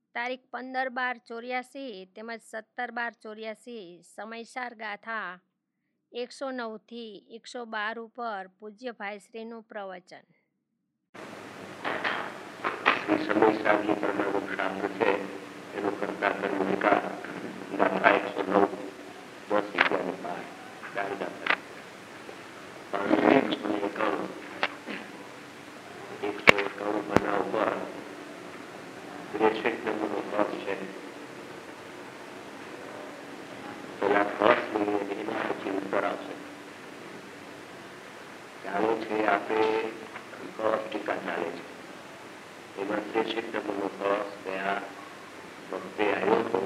તારીખ 15/12/84 તેમજ 17/12/84 સમયસાર ગાથા 109 થી 112 ઉપર પૂજ્ય ભાઈશ્રીનું પ્રવચન. સમયસારની પરમાણુ શાસ્ત્ર છે એનું કરતા ભૂમિકા ગાથા 109 બનાવ પર 63 નંબરનો ખર્ચ છે. પેલા ખર્ચ લઈએ એના પછી ઉત્તર આવશે. ચાલે છે આપણે ખર્ચ ટીકા ચાલે છે એમાં 63 નંબરનો ખર્ચ ગયા વખતે આવ્યો હતો.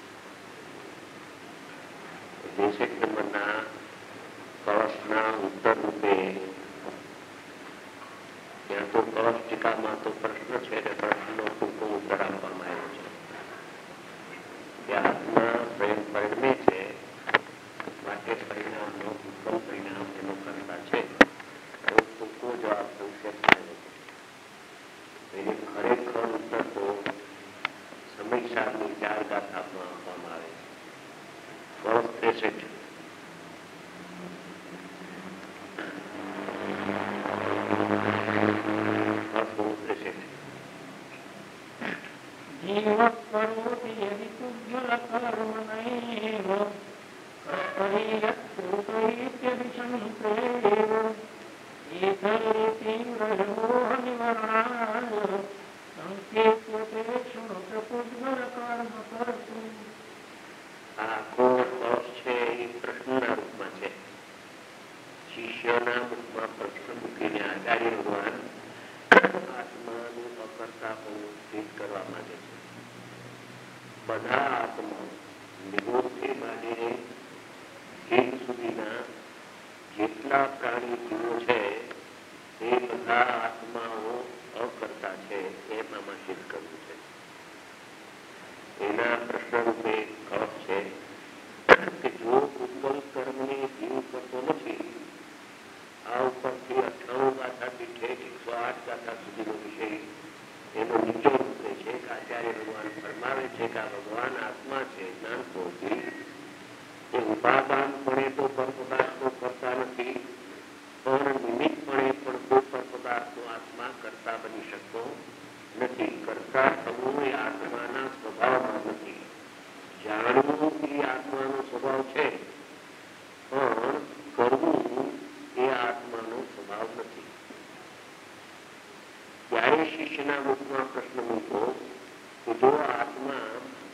63 નંબરના ખર્ચના ઉત્તર રૂપે ત્યાં તો ખર્ચ ટીકામાં તો પ્રશ્ન છે અને પ્રશ્નનો ટૂંકો ઉત્તર આપવામાં આવ્યો છે. ત્યારના સ્વયં પરિણમે છે માટે પરિણામનો ઉત્તમ પરિણામ એનો કરતા છે. ટૂંકો જવાબ સંક્ષેપમાં એને ખરેખર ઉત્તર તો સમયસારની 4 ગાથામાં આપવામાં આવે છે. 63 આખો ખર્ચ છે એ પ્રશ્નના રૂપમાં છે. શિષ્યના મુખમાં પ્રશ્ન મૂકીને આચાર્ય ભગવાન આત્માનું અકર્તાપણું સિદ્ધ કરવા માંગે છે. બધા આત્મા નિરોધથી માંડીને જીવ સુધીના જેટલા પ્રાણી જીવો છે તે બધા આત્માઓ અકર્તા છે એમ આમાં સિદ્ધ કરવું છે. એના પ્રશ્ન રૂપે ખર્ચ છે કે જો ઉત્પન્ન કર્મને જીવ કરતો નથી, આ ઉપરથી 98 ગાથાથી ઠેઠ 108 ગાથા સુધીનો વિષય એનો નીચો રૂપે છે કે આચાર્ય ભગવાન ફરમાવે છે કે આ ભગવાન આત્મા છે જ્ઞાનપૂર્વથી એ ઉપાદાનપણે તો પરપદાર્થનો કરતા નથી, પણ નિમિત્તપણે પણ કોઈ પરપદાર્થનો આત્મા કરતા બની શકતો નથી. કરતા થવું એ આત્માના સ્વભાવમાં નથી. જાણવું એ આત્માનો સ્વભાવ છે, પણ કરવું એ આત્માનો સ્વભાવ નથી. ત્યારે શિષ્યના મુખમાં પ્રશ્ન મૂક્યો કે જો આત્મા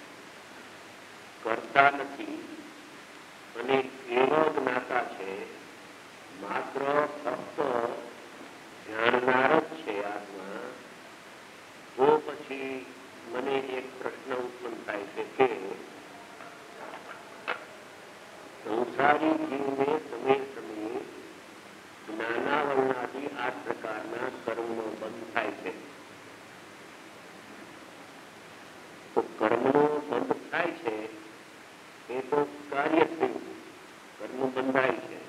કરતા નથી અને એવા જ્ઞાતા છે, માત્ર ફક્ત જાણનાર જ છે આત્મા, તો પછી મને એક પ્રશ્ન ઉત્પન્ન થાય છે કે સંસારી જીવને સમય સમયે જ્ઞાનાવરણાથી 8 પ્રકારના કર્મનો બંધ થાય છે. તો કર્મનો બંધ થાય છે એ તો કાર્ય થયું, કર્મ બંધાય છે.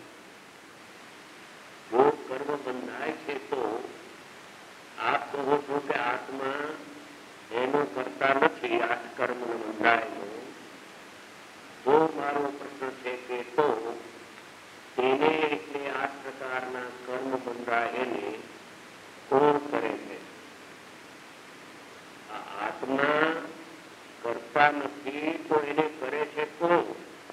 જો કર્મ બંધાય છે તો આપ કહો છો કે આત્મા એનો કરતા નથી 8 કર્મનો બંધાયેલો, તો મારો પ્રશ્ન છે કે તો તેને એટલે 8 પ્રકારના કર્મ બંધાયેને કોણ કરે છે? આ આત્મા કરતા નથી તો એને કરે છે કોણ?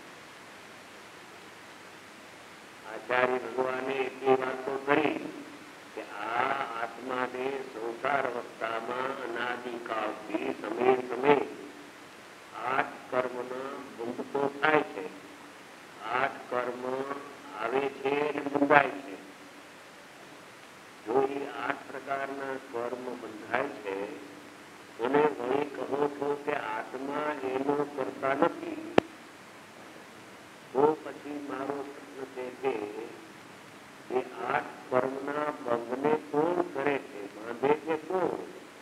આચાર્ય ભગવાને એટલી વાતો કરી કે આ આત્માને સંસાર અવસ્થામાં અનાદિકાળથી સમય સમય 8 કર્મના બંધ તો થાય છે. 8 કર્મ આવે છે અને બંધાય છે. જો એ 8 પ્રકારના કર્મ બંધાય છે અને વળી કહો છો કે આત્મા એનો કરતા નથી, તો પછી મારો પ્રશ્ન છે કે એ 8 કર્મના બંધને કોણ કરે છે, બાંધે છે કોણ?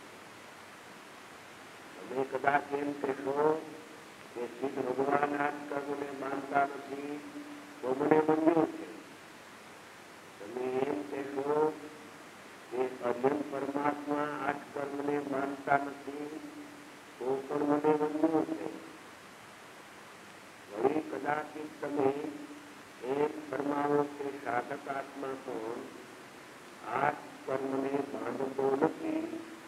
તમે કદાચ એમ કહેશો કે શ્રી ભગવાન 8 કર્મને માનતા નથી તો મને મંજૂર છે. તમે એમ કહેશો કે અજ્ઞાન પરમાત્મા 8 કર્મને માનતા નથી તો પણ મને વંદવું છે. વળી કદાચિત તમે એમ ફરમાવો કે સાધક આત્મા પણ આ કર્મને બાંધતો નથી,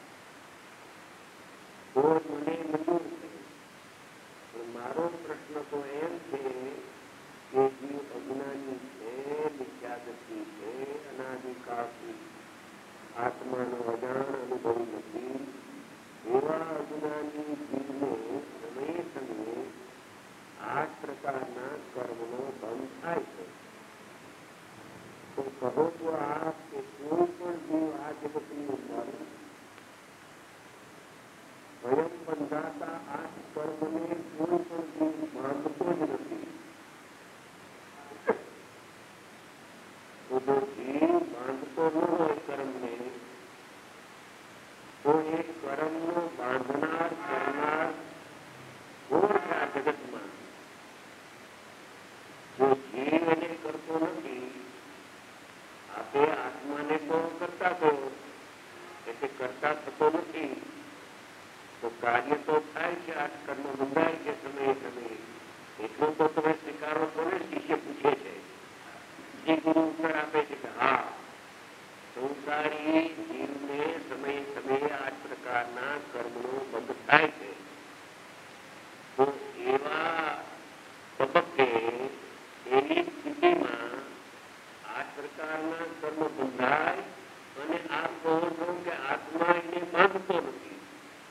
તો મને મંજૂર છે. પણ મારો પ્રશ્ન તો એમ છે કે જીવ અજ્ઞાની છે, મિથ્યાદર્શી છે, અનાદિકાળથી આત્માનો અજાણ અનુભવી નથી. એવા અજ્ઞાની જીવને સમયે સમયે 8 પ્રકારના કર્મનો બંધ થાય છે. તો કહો તો આપ કે કોઈ પણ જીવ આ જગતની અંદર સ્વયં બંધાતા 8 કર્મને કોઈ પણ જીવ બાંધતો જ નથી. તો જો જીવ બાંધતો ન હોય કર્મને, તો એ કર્મનો બાંધનાર કરનાર કોણ છે આ જગતમાં? જો જીવ એને કરતો નથી, આપે આત્માને તો કરતા કહો, એટલે કરતા થતો નથી, તો કાર્ય તો થાય છે, આ કર્મ બંધાય છે સમયે સમયે. એટલું તો તમે સ્વીકારો છો ને? શિષ્ય પૂછે છે. જે ગુરુ ઉત્તર આપે છે કે હા, સંસારી જીવને સમયે સમયે 8 પ્રકારના કર્મનો બંધ થાય છે. તો એવા તબક્કે, એવી સ્થિતિમાં 8 પ્રકારના કર્મ બંધાય અને આપ કહો છો કે આત્મા એને બાંધતો નથી.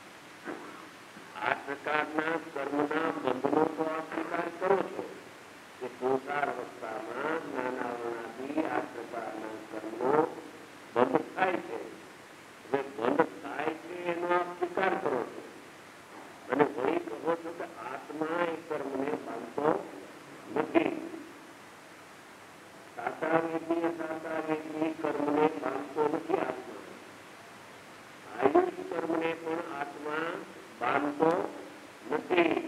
8 પ્રકારના કર્મના બંધનો તો આપ સ્વીકાર કરો છો કે સંસાર અવસ્થામાં નાના વર્ણાથી 8 પ્રકારના કર્મો બંધ થાય છે. હવે બંધ થાય છે એનો આપ સ્વીકાર કરો છો અને વળી કહો છો કે આત્મા એ કર્મને બાંધતો નથી. સાતાવેદી અસાતાવેદી કર્મને બાંધતો નથી આત્મા. આયુષ કર્મને પણ આત્મા બાંધતો નથી.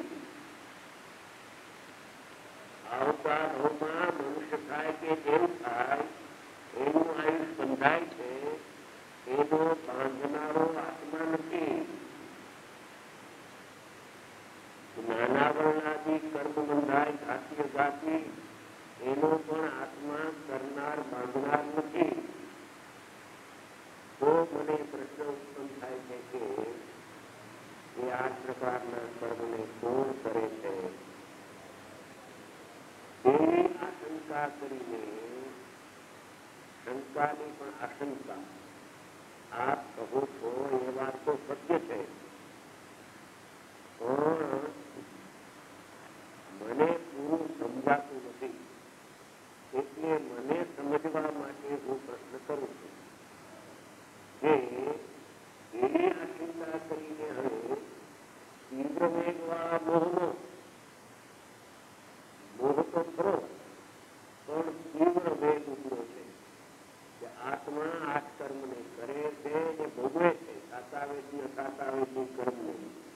આવતા ભાવમાં મનુષ્ય થાય કે જેમ થાય એનું આયુષ બંધાય છે, એનો બાંધનારો આત્મા નથી. નાના વર્ણાથી કર્મ બંધાય ઘાતીય જાતિ, એનો પણ આત્મા કરનાર બાંધનાર નથી. તો મને પ્રશ્ન ઉત્પન્ન થાય છે કે એ 8 પ્રકારના કર્મને કોણ કરે છે? એવી આશંકા કરીને, શંકાની પણ આશંકા આપ કહો છો એ વાત તો સત્ય છે, પણ મને પૂરું સમજાતું નથી. એટલે મને સમજવા માટે હું પ્રશ્ન કરું છું કે એવી આશંકા કરીને હવે તીવ્ર વેગવાળા મોહનો મોહ તો ખરો, પણ તીવ્ર વેગ ઉભરો છે કે આત્મા 8 કર્મને કરે છે અને ભોગવે છે, સાતાવેદી અસાતાવેદી કર્મને,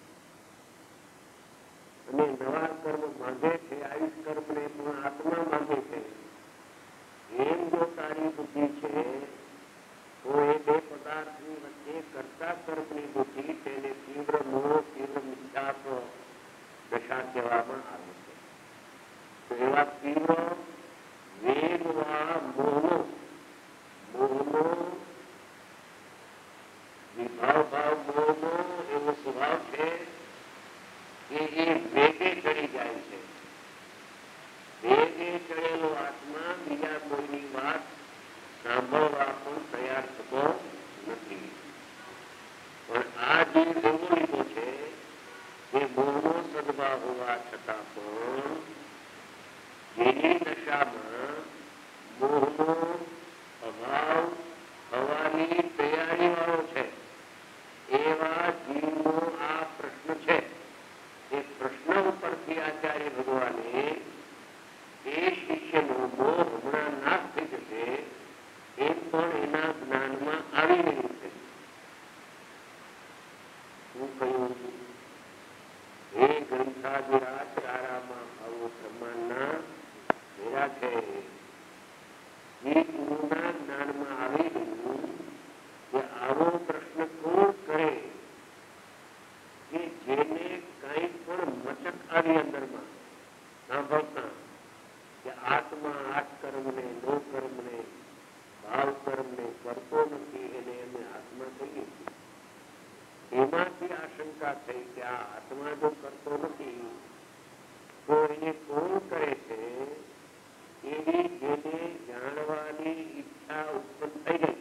અને નવા કર્મ બાંધે છે. આયુષ કર્મને પણ આત્મા બાંધે છે. એમ જો તારી બુદ્ધિ છે, તો એ 2 પદાર્થની વચ્ચે કરતા કર્મની બુદ્ધિ, તેને તીવ્ર મોહ, તીવ્ર મિથ્યાપ દશા કહેવામાં આવે છે. તો એવા તીવ્ર વેગવાળા મોહનો વિભાવ મોહનો એવો સ્વભાવ છે કે એ વેગે ચડી જાય છે. વેગે ચડેલો આત્મા બીજા કોઈની વાત સાંભળવા પણ તૈયાર થતો નથી. પણ આ જીવ એવો લીધો છે કે મોહનો સદભાવ હોવા છતાં પણ જેની દશામાં મોહનો અભાવ થવાની તૈયારી વાળો છે, એવા જીવનો આ પ્રશ્ન છે. એ પ્રશ્ન ઉપરથી આચાર્ય ભગવાને એ શિષ્યનો મોહ હમણાં નાશ થઈ જશે એમ પણ એના જ્ઞાનમાં આવી રહ્યું છે. શું કહ્યું? એ ગ્રંથાધિરાજ તારામાં આવો બ્રહ્માંડના મેરા છે. એ ગુરુના જ્ઞાનમાં આવી રહ્યું કે આવો પ્રશ્ન કોણ કરે કે જેને શંકા થઈ કે આ આત્મા જો કરતો નથી તો એને કોણ કરે છે? એવી જેને જાણવાની ઈચ્છા ઉત્પન્ન થઈ ગઈ.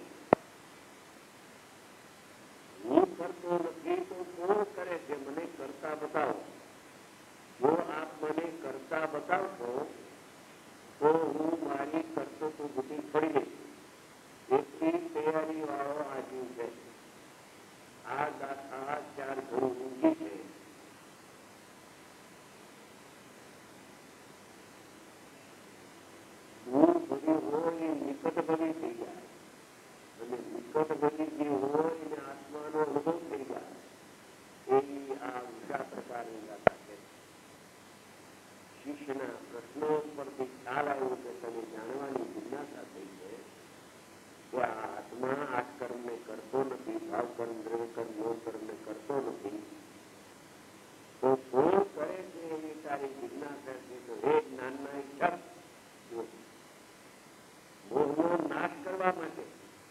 હું કરતો નથી તો કોણ કરે છે? મને કરતા બતાવો. જો આપ મને કરતા બતાવશો તો હું મારી કરતો તો બુદ્ધિ છોડી દઈશ. એટલી તૈયારી વાળો આ જીવ છે. આ ગાથા 4 ઘણી ઊંઘી છે. દૂર ભરી હોય એ નિકટ ભરી થઈ જાય અને નિકટ ભરી જે હોય એને આત્માનો અનુભવ થઈ જાય. એવી આ ઊંચા પ્રકારની ગાથા છે. શિષ્યના પ્રશ્નો પરથી ખ્યાલ આવ્યો કે તમે જાણવાની જિજ્ઞાસા થઈ છે કે આ આત્મા આ કર્મને કરતો નથી, ભાવ કર્મ, દ્રવ્ય કર્મ, યોગ કર્મને કરતો નથી, તો કોણ કરે છે એવી તારી જિજ્ઞાસા છે. તો હે જ્ઞાનના ઈચ્છક, મોહનો નાશ કરવા માટે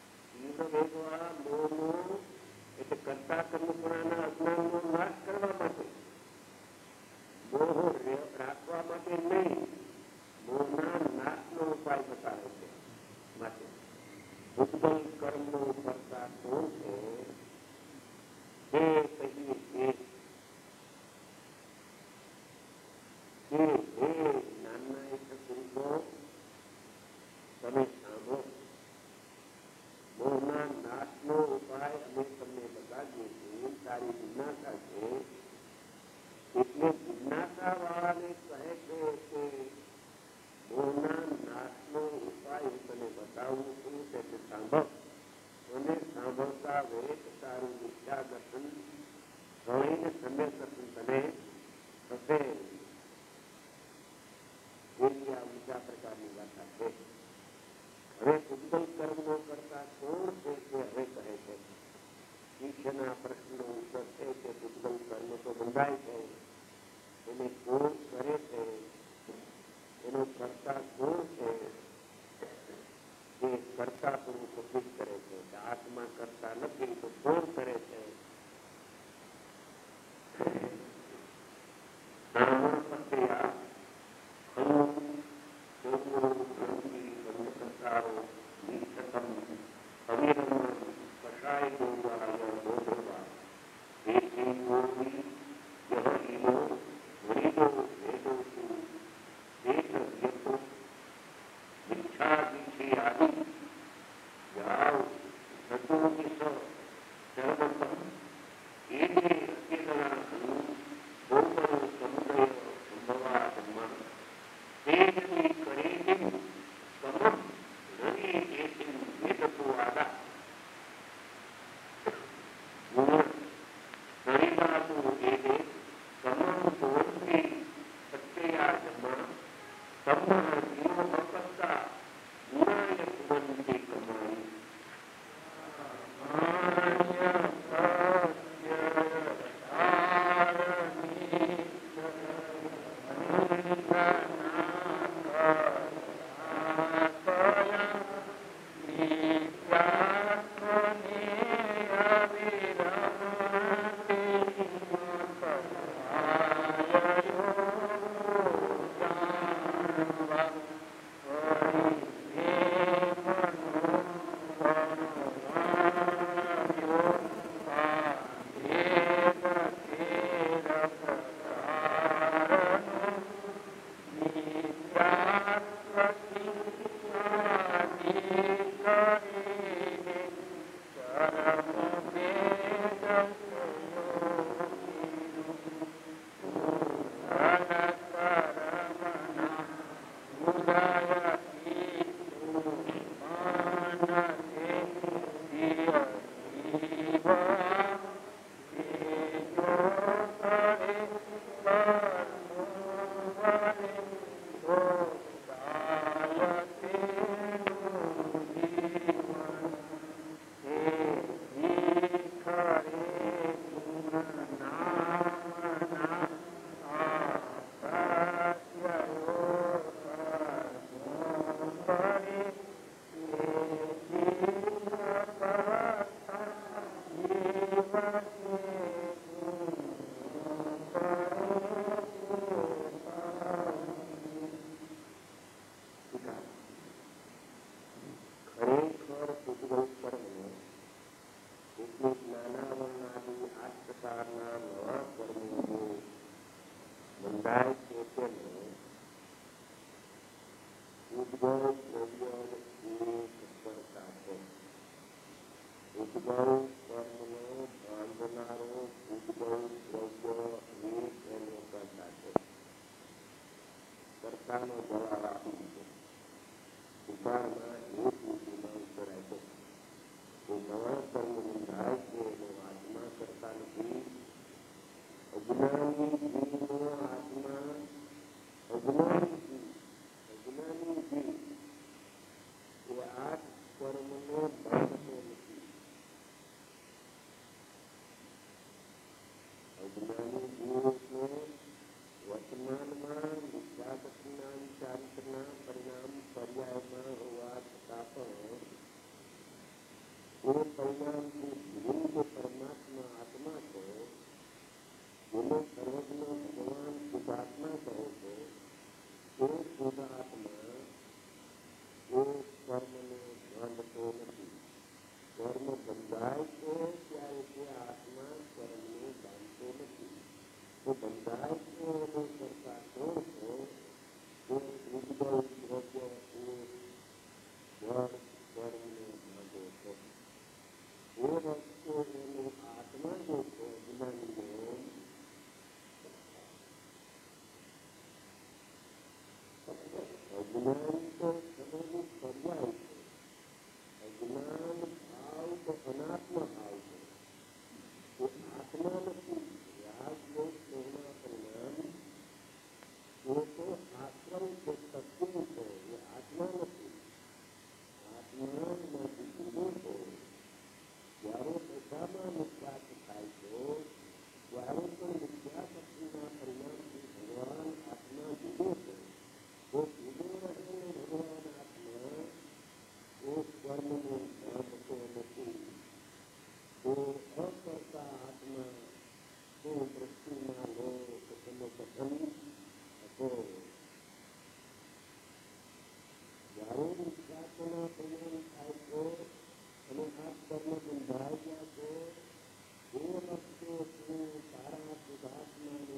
મોહનો એટલે કરતા કર્મપણાના અજ્ઞાનનો નાશ કરવા માટે, મોહ રાખવા માટે નહીં, મોહના નાશનો ઉપાય બતાવે છે. માટે ભૂતગલ કર્મનો કરતા કોણ છે તે કહીએ કે હે જ્ઞાનના એક પુરુષો તમે સાંભળો. મોહના નાશનો ઉપાય અમે તમને બતાવીએ છીએ. તારી જિજ્ઞાસા છે એટલે જિજ્ઞાસા વાળાને કહે છે કે મોહના નાશનો ઉપાય હું તને બતાવું છું એટલે સાંભળ. અને સાંભળતા વેત તારું મિથ્યા દર્શન ગણીને સમ્યક દર્શન તને થશે. એવી આ ઊંચા પ્રકારની વાર્તા છે. હવે ઉદ્ગલ કર્મનો કરતા કોણ છે તે હવે કહે છે. શિષ્યના પ્રશ્નનો ઉત્તર છે કે ઉદ્ગલ કર્મ તો બંધાય છે, એને કોણ કરે છે, એનો કરતા કોણ છે, એ કરતા પુરુષ સિદ્ધ કરે છે. આત્મા કરતા નથી તો કોણ કરે છે? પ્રક્રિયા બંધાય છે તેને ઉદ્ભવ દ્રવ્ય એક કરતા છે. ઉદ્ભવ કર્મનો બાંધનારો ઉદ્ભવ દ્રવ્ય એક એનો કરતા છે. કર્તાનો જવાબ આપી દીધો. ઉપાડમાં એક લીટીમાં ઉત્તર આપ્યો. એ નવા કર્મ બંધાય છે એનો આત્મા કરતા નથી. અજ્ઞાની જીવનો આત્મા અજ્ઞાની જીવ એ આ કર્મને બાંધતો નથી. અજ્ઞાની જીવ એટલે વર્તમાનમાં વિદ્યાપતિના ચારિત્રના પરિણામ પર્યાયમાં હોવા છતાં પણ એ પરિણામથી વિરુદ્ધ પરમાત્મા આત્મા છે. જેને સર્વજ્ઞ ભગવાન શુદ્ધાત્મા કહે છે. એ શુદ્ધાત્મા એ કર્મને બાંધતો નથી. કર્મ બંધાય છે ત્યારે તે આત્મા કર્મને બાંધતો નથી. તો બંધાય છે એનો કરતા કોણ છે? તે ઉદ્ભવ દ્રવ્ય એ જળ કર્મને બાંધે છે. એ વસ્તુ એનો આત્મા જે છે અજ્ઞાનીનો અજ્ઞાન તો સમયનું પર્યાય છે. અજ્ઞાન ભાવ તો અનાત્મ ભાવ છે. એ આત્મા નથી. રાજયોગ એના પરિણામ એ તો આશ્રમ છે, સત્ય છે. એ આત્મા નથી. આત્મા બીજું છે. જ્યારે બધામાં નિશ્વાસ થાય છે ત્યારે પણ વિદ્યાશક્તિના પરિણામથી ભગવાન આત્મા જુદો છે. તો જુદો રહેલો ભગવાન આત્મા એ કર્મને બાંધતો નથી. તો અકર્તા આત્મા તો દ્રષ્ટિમાં લો તો તેનો કથન હતો. જ્યારે વિદ્યાર્થોના પરિણામ થાય છે અને આ કર્મ બંધાઈ ગયા છે એ વસ્તુ સારા શુદ્ધાત્માને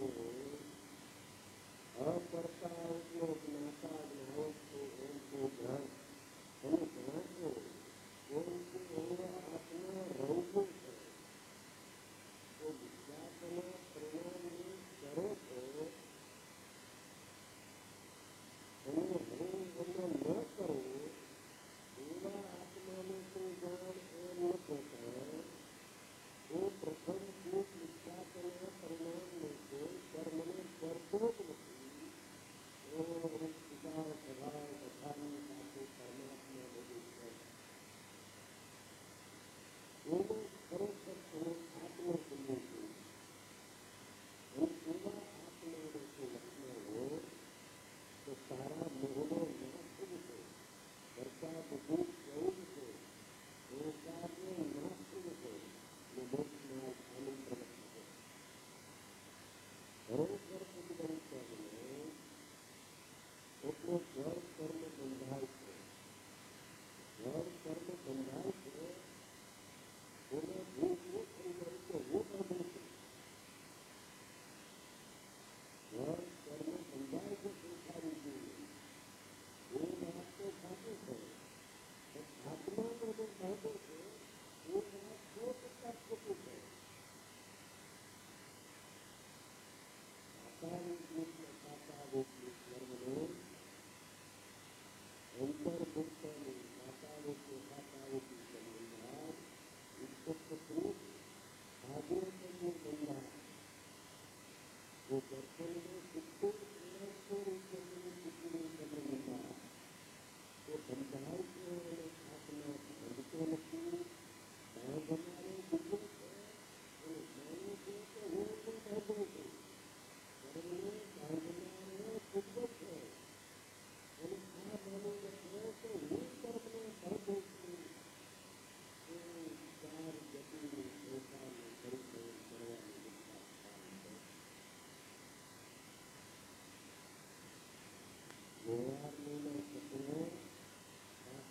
અકર્તા એટલે જ્ઞાતા જ્ઞાયક છે એમ તે જ્ઞાન અને જ્ઞાતો એમ કે એનો આત્મા રંગું છે. તો વિદ્યાર્થોના પરિણામને કરે છે અને હવે એમને ન કરવું એવા આત્માને કોઈ જાણ એમ ન કહેતા. એ પ્રથમ સુખ વિદ્યાર્થોના પરિણામને છે કર્મને કરતો જ નથી. એ પિતા સ્વભાવ બધાની સાથે પરમાત્મા બધું છે. એને ખરેખર એને આત્મ સમજવું જોઈએ. અને એવા આત્માને જો લક્ષણ હોય તો સારા મોહનો નાશ શું છે? કરતા બધું કેવું છે? સંસારનો નાશ શું છે? મોક્ષમાં આનંદ પ્રગટ છે. ખરેખર પૂજન કર્મને એટલે જળ કર્મ બંધાય છે. જળ કર્મ બંધાય છે એને ભૂખ થઈ જાય છે. હું બધું છે જળ કર્મ બંધાય છે સંસારી જીવ. એ વાત તો સાચી છે. આત્માનો જે બાંધો છે એ વાત 100% ખોટું છે. સાકારૂપી કર્મને અંતર્ભુક્તની સાકારૂપી સંબંધા ઉત્પત્તિ ભાગ્યોત્તમનો બંધા જે દર્શનને શિક્ષિત રૂપની સંબંધા એ બંધાય છે અને આત્મા બંધતો નથી. બાંધનારો બીજો છે અને માને છે કે હું પણ બાંધું છું. કર્મને બાંધનારો શુદ્ધ છે અને આ માનીને કહે કે હું કર્મને બાંધું છું. એ ચાર ગતિની સંસારને પરિચય કરવાની વિચાર છે. વ્યવહારની સપનો આ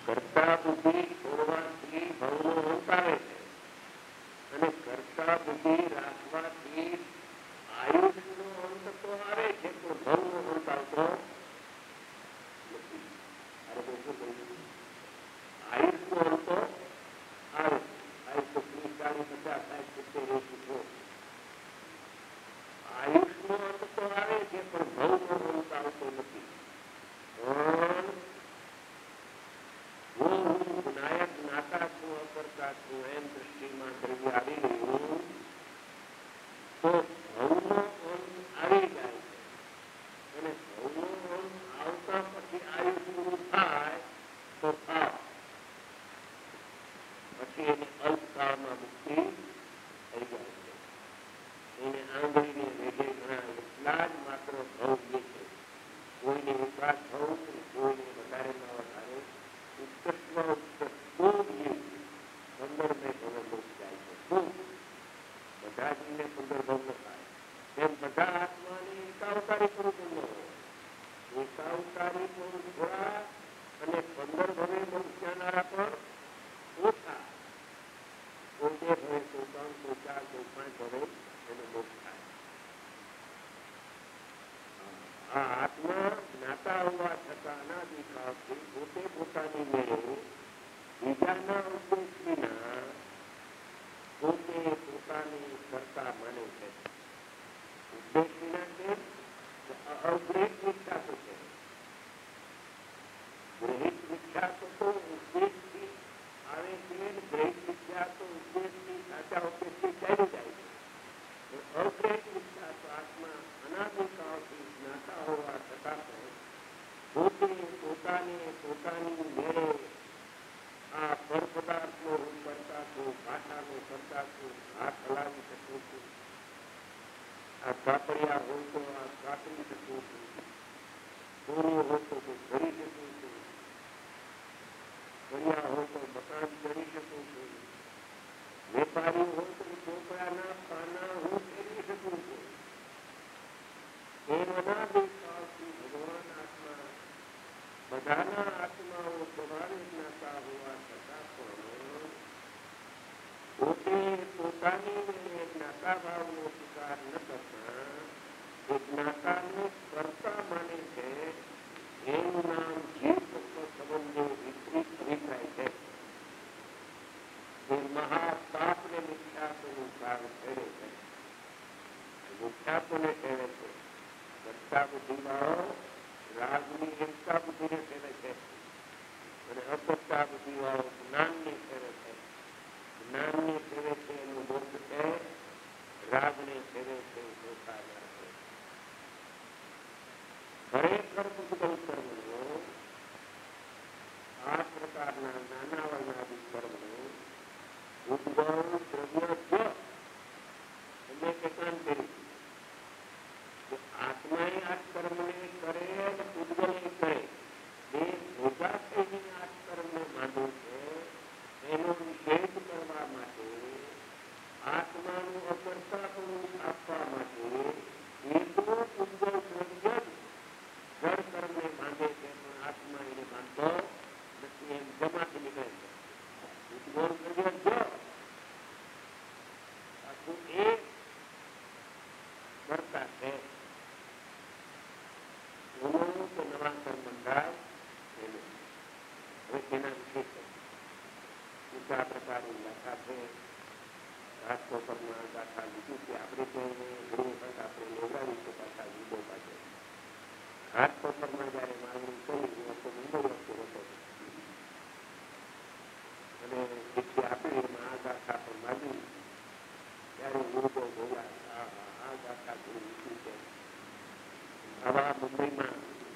કરતા બુદ્ધિ છોડવાથી ભવનો અંત આવે છે અને કરતા બુદ્ધિ રાખવાથી આયુષનો અંત તો આવે છે તો ભવનો અંત આવતો નથી. આયુષનો અંત તો આવે, આયુષ તો 30, 40, 50, 60, 70, 80, આયુષનો અંત તો આવે છે પણ ભવનો અંત આવતો નથી. પણ જો હું નાયક નાતા છું, અકર્તા છું, એમ દૃષ્ટિમાં દ્રવ્ય આવી ગયું તો ભવનો અંત આવી જાય છે અને ભવનો અંત આવતા પછી આયુષ પૂરું થાય તો પછી એને અલ્પકાળમાં મુક્તિ થઈ જાય છે. એને આંગળીને વેગે ઘણા એટલા જ માત્ર ભવ લે છે. કોઈને વિકાસ ભવ, કોઈને વધારેમાં વધારે ઉત્કર્ષમાં ઉત્કર્ષ ખૂબ જીવ 15 ભવ લોક જાય છે. ખૂબ બધા જીવને 15 ભવ ન થાય તેમ બધા આત્માને એકાવતારી પુરુષ ન હોય. એકાવતારી પુરુષ થોડા અને 15 ભવે લોક જનારા પણ ઓછા. કોઈ 2 ભવે, કોઈ 3, કોઈ 4, કોઈ 5 ભવે એનો મોક્ષ થાય. આ આત્મા જ્ઞાતા હોવા છતાં અનાદિકાળથી પોતે પોતાની મેળે બીજાના ઉદ્દેશ વિના પોતે પોતાની કરતા માને છે. ઉદ્દેશ વિના છે અગ્રહિત વિખ્યાતો છે. ગ્રહિત વિખ્યાતો તો ઉદ્દેશથી આવે છે, ગ્રહિત વિખ્યાતો ઉદ્દેશથી સાચા ઉદ્દેશથી ચાલી જાય છે. અગ્રહિત વિખ્યાતો આત્મા અનાદિકાળથી જ્ઞાતા હોવા છતાં પણ પોતે પોતાને પોતાની મેળે આ પર પદાર્થનો હું કરતા છું, ભાષાનો કરતા છું, હાથ હલાવી શકું છું, આ કાપડિયા હોય તો આ કાપી શકું છું, સોનું હોય તો કરી શકું છું, કર્યા હોય તો મકાન કરી શકું છું, વેપારી હોય તો ચોપડાના પાના હું ફેરવી શકું છું. એમ અનાદિકાળથી ભગવાન આત્મા બધાના આત્માઓ સ્વભાવે જ્ઞાતા હોવા છતાં પણ પોતે પોતાની મેળે જ્ઞાતા ભાવનો સ્વીકાર ન કરતા એ જ્ઞાતાને કરતા માને છે. એનું નામ જીવ તત્વ સંબંધે વિપરીત અભિપ્રાય છે. એ મહાપાપને મિથ્યાત્વનું કારણ ઠેરે છે. મિથ્યાત્વને ઠેરે છે. કરતા બુદ્ધિવાળો રાગની એકતા બુદ્ધિને ઠેરે છે અને અકર્તા બુદ્ધિવાળો જ્ઞાનને ઠેરે છે. જ્ઞાનને ઠેરે છે એનું મોક્ષ છે, રાગને ઠેરે છે સંસારના છે. ખરેખર પૂજગલ કર્મનો આ પ્રકારના નાના વર્ણાદી કર્મનો ઉદ્ભવ દ્રવ્ય એને કેટલાન કરી આત્માએ આ કર્મને કરે અને પૂજગલે કરે બે ભેગા થઈને આ કર્મને માંડવું છે. એનો નિષેધ કરવા માટે આત્માનું અકર્તાપણું આપવા માટે એ તો પૂજગલ દ્રવ્ય જળ કર્મને માંડે છે પણ આત્મા એને માનતો નથી. એમ જમાથી નીકળે છે. પૂજગલ દ્રવ્ય આખું એ કરતા છે. જૂનું કે નવા કર્મ બંધાય એનું હવે તેના વિશે ઊંચા પ્રકારની ગાથા છે. રાજકોટમાં ગાથા લીધું છે. આપણે તો ઘણી વખત આપણે લેવડાવી છે ગાથા લીધો પાસે રાજકોટમાં જયારે માંગણી કરી એ વખતે મુંબઈ વખતે હતો અને જેથી આપણે એમાં આ ગાથા પર માગી ત્યારે ગુરુદેવ બોલ્યા આ ગાથા ઘણી ઊંચી છે. આવા મુંબઈમાં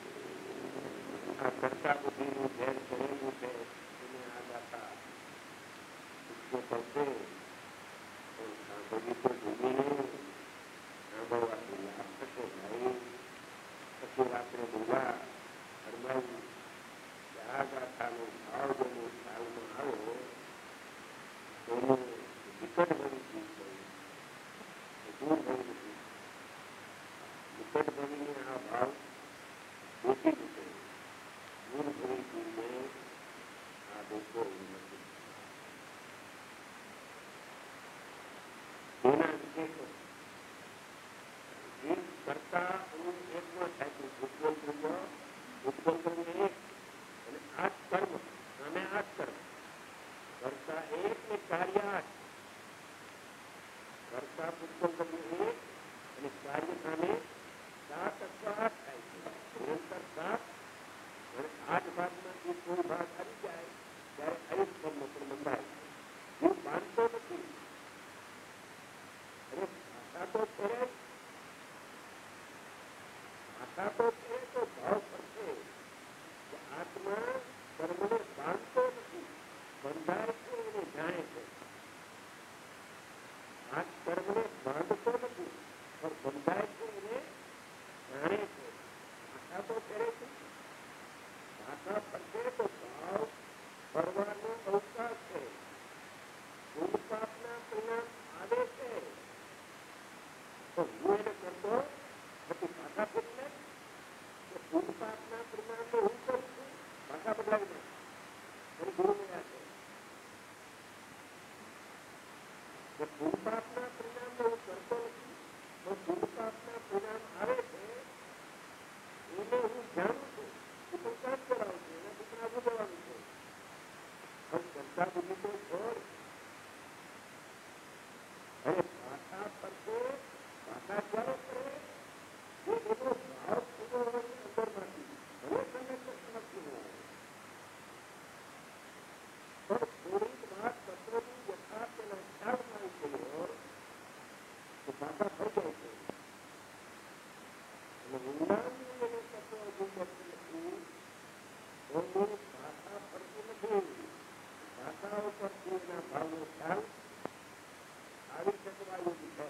આ કરતા બુદ્ધિનું ઝેર કરેલું છે એને આ ગાથા પૂછવો પડશે. પણ સાંભળવી તો ભૂમીને સાંભળવાથી લાભ થશે ભાઈ. પછી રાત્રે બોલા ફરમાવી કે આ ગાથાનો ભાવ જેનો ખ્યાલમાં આવ્યો તેનું વિકટ ભરી દૂર ભરી નથી. વિકટ ભરીને આ ભાવ ઓછી રીતે દૂર ભરી દૂરને કોઈ નથી. એના વિશેષો જીવ કરતા હું એકમાં થાય છે. ઉદ્ગલ દ્રવ્ય એક અને આઠ કર્મ સામે આઠ કર્મ કરતા એક ને કાર્ય આઠ કરતા ઉદ્ગલ દ્રવ્ય એક અને કાર્ય સામે 7 અથવા 8 થાય છે. નિરંતર 7 અને 8 ભાગમાંથી કોઈ ભાગ આવી જાય ત્યારે આયુષ કર્મ પણ બંધાય છે. હું બાંધતો નથી. અરે ભાષા તો ફેરે તો ભાવ પડશે કે આત્મા કર્મને બાંધતો નથી, બંધાય છે એને જાણે છે. આ કર્મને બાંધતો નથી પણ બંધાય છે એને જાણે છે. ભાષા તો ફેરે છે. ભાષા પડશે તો ભાવ ફરવાનો અવકાશ છે. ભૂલ પાપના પરિણામ આવે છે તો હું એને કરતો નથી. ભાષા ફેરને કે ભૂલ પાપના પરિણામને હું કરું છું. ભાષા બદલાવી દે મારી ગુરુ મળ્યા છે કે ભૂલ પાપના પરિણામને હું કરતો નથી પણ ભૂલ પાપના પરિણામ આવે છે એને હું જાણું છું. એ પણ કામ કરાવું છું. એના દીકરા બોલવાનું છે. પણ કરતા બુદ્ધિ તો છોડ. અરે ભાષા પડશે. ભાષા ક્યારે કરે એ એનો ભાવ પૂરો હોય અંદરમાંથી. ભલે તમે સમજતું હોય પણ થોડીક વાત તત્વની યથાર્થ એના ખ્યાલમાં આવી ગઈ હોય તો ભાષા થઈ જાય છે. અને ઊંડાણનું એને તત્વ હજુ મળતું નથી તો ભાષા પડતી નથી. ભાષા ઉપરથી એના ભાવનો ખ્યાલ આવી શકવા યોગ્ય છે.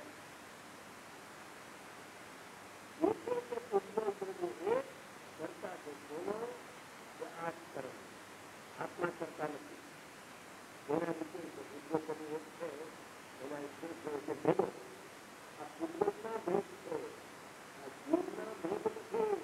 એટલે કે ઉદ્ગલ દ્રવ્ય એક કરતા છે સોનો કે 8 કર્મ આત્મા કરતા નથી. એના વિશેષ ઉદ્ગલ દ્રવ્ય એક છે. એના વિશેષ છે ભેદો. આ ઉદ્ગલના ભેદ છે. આ જીવના ભેદ નથી.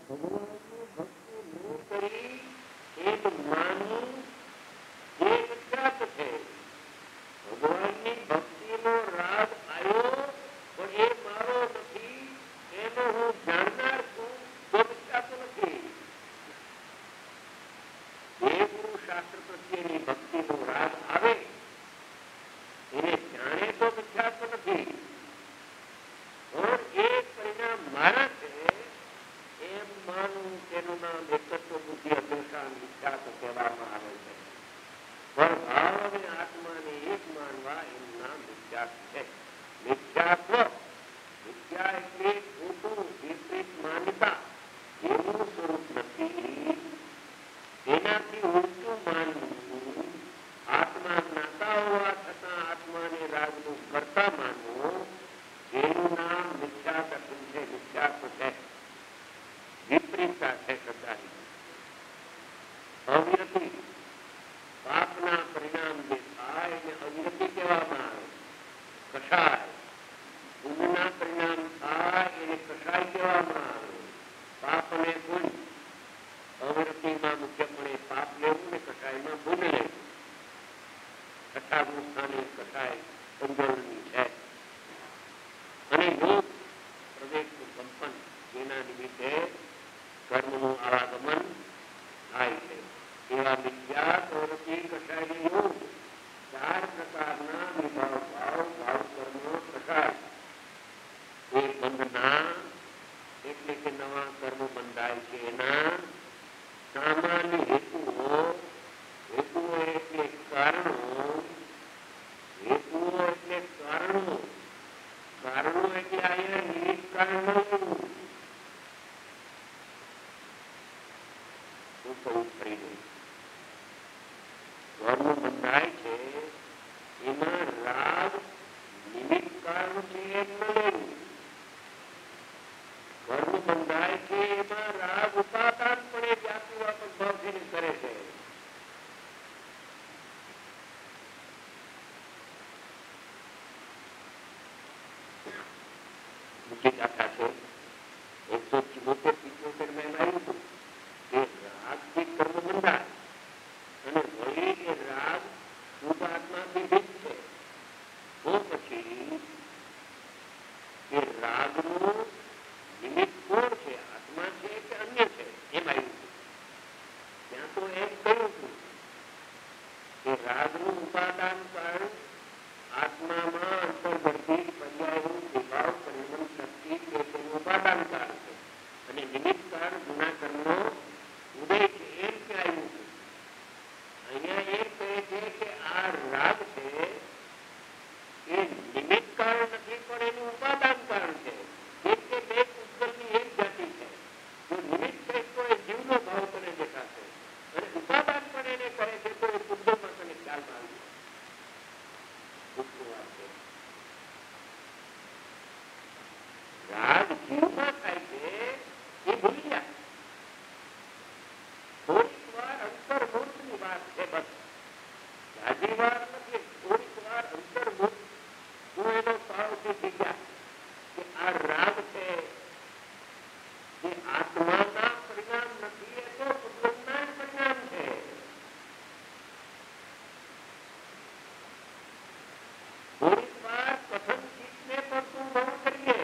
ભગવાનની ભક્તિ ન કરી એમ માનવું એ વિખ્યાત છે. ભગવાનની ભક્તિનો રાગ આવ્યો પણ એ મારો નથી, એનો હું જાણનાર છું, તો વિખ્યાત નથી. દેવગુરુ શાસ્ત્ર પ્રત્યેની ભક્તિનો રાગ આવે એને જાણે તો વિખ્યાત નથી, પણ એ પરિણામ મારા છે એમ માનવું તેનું નામ એકત્વ બુદ્ધિ અનુસાર વિખ્યાત કહેવામાં આવે છે. પણ ભાવ અને આત્માને એક માનવા એનું નામ વિખ્યાત છે. મિથ્યાત્વ, મિથ્યા એટલે ખોટું વિપરીત માન્યતા, એવું સ્વરૂપ નથી. એનાથી ઉલટું માનવું, આત્મા જ્ઞાતા હોવા છતાં આત્માને રાજનું કરતા માનવું, એનું નામ મિથ્યાત્વ છે. મિથ્યાત્વ છે, વિપરીતતા છે. કદાચ અવિરતિ પાપના પરિણામ જે થાય એને અવિરતિ કહેવામાં આવે. કષાય પુણ્યના પરિણામ થાય એને કષાય કહેવામાં આવે. પાપ અને પુણ્ય, અવિરતિમાં મુખ્યપણે પાપ લેવું ને કષાયમાં પુણ્ય લેવું. કષાયનું સ્થાને કષાય સંજોલની છે. અને યોગ પ્રદેશનું કંપન, જેના નિમિત્તે કર્મનું આવાગમન થાય છે. એવા મિથ્યા પ્રવૃત્તિ કષાય યોગ, ચાર પ્રકારના વિભાવ ભાવ ભાવ કર્મો કષાય. એ બંધના એટલે કે નવા કર્મ બંધાય છે એના સામાન્ય હેતુઓ, હેતુઓ એટલે કારણો, હેતુઓ એટલે કારણો, કારણો એટલે અહીંયા નિમિત્ત કારણો કરી દઉં. કર્મ બંધાય છે એમાં રાગ નિમિત્ત કારણ છે એમ ન લેવું. કર્મ બંધાય છે એમાં રાગ ઉપાદાનપણે વ્યાપક ભાવથી કરે છે. બીજી ગાથા છે 174-75 મેં આવ્યું હતું કે રાગથી કર્મ બંધાય અને વળી એ રાગ શુદ્ધ આત્માથી ભીત છે, તો પછી એ રાગનું નિમિત્ત કોણ છે? આત્મા છે કે અન્ય છે? એમ આવ્યું હતું. ત્યાં તો એમ કહ્યું હતું કે રાગનું ઉપાદાન કારણ આત્મામાં અંતર્ગર્ભિત પર્યાયનું વિભાવ પરિવર્તન શક્તિ કે તેનું ઉપાદાન કારણ છે અને નિમિત્ત કારણ ગુના કર્મનો ઉદય છે. એમ ક્યાં આવ્યું છે? અહીંયા એમ કહે છે કે આ રાગ છે એ નિમિત્ત કારણ નથી પણ એનું ઉપાદાન કારણ છે. કેમ કે બે ઉત્પન્નની એક જાતિ છે. જો નિમિત્ત છે તો એ જીવનો ભાવ તને દેખાશે અને ઉપાદાન પણ એને કરે છે તો એ બુદ્ધમાં તને ખ્યાલમાં આવી રાગ જીવમાં થાય છે એ ભૂલી જાય. થોડીક વાર અંતર્મુખની વાત છે, બસ જાજી વાર નથી. થોડીક વાર અંતર્મુખ હું એનો ભાવ શીખી ગયા કે આ રાગ છે એ આત્માના પરિણામ નથી, એ તો ભગવાનના પરિણામ છે. થોડીક વાર કથન ચિત્તને પણ તું ગૌણ કરીએ.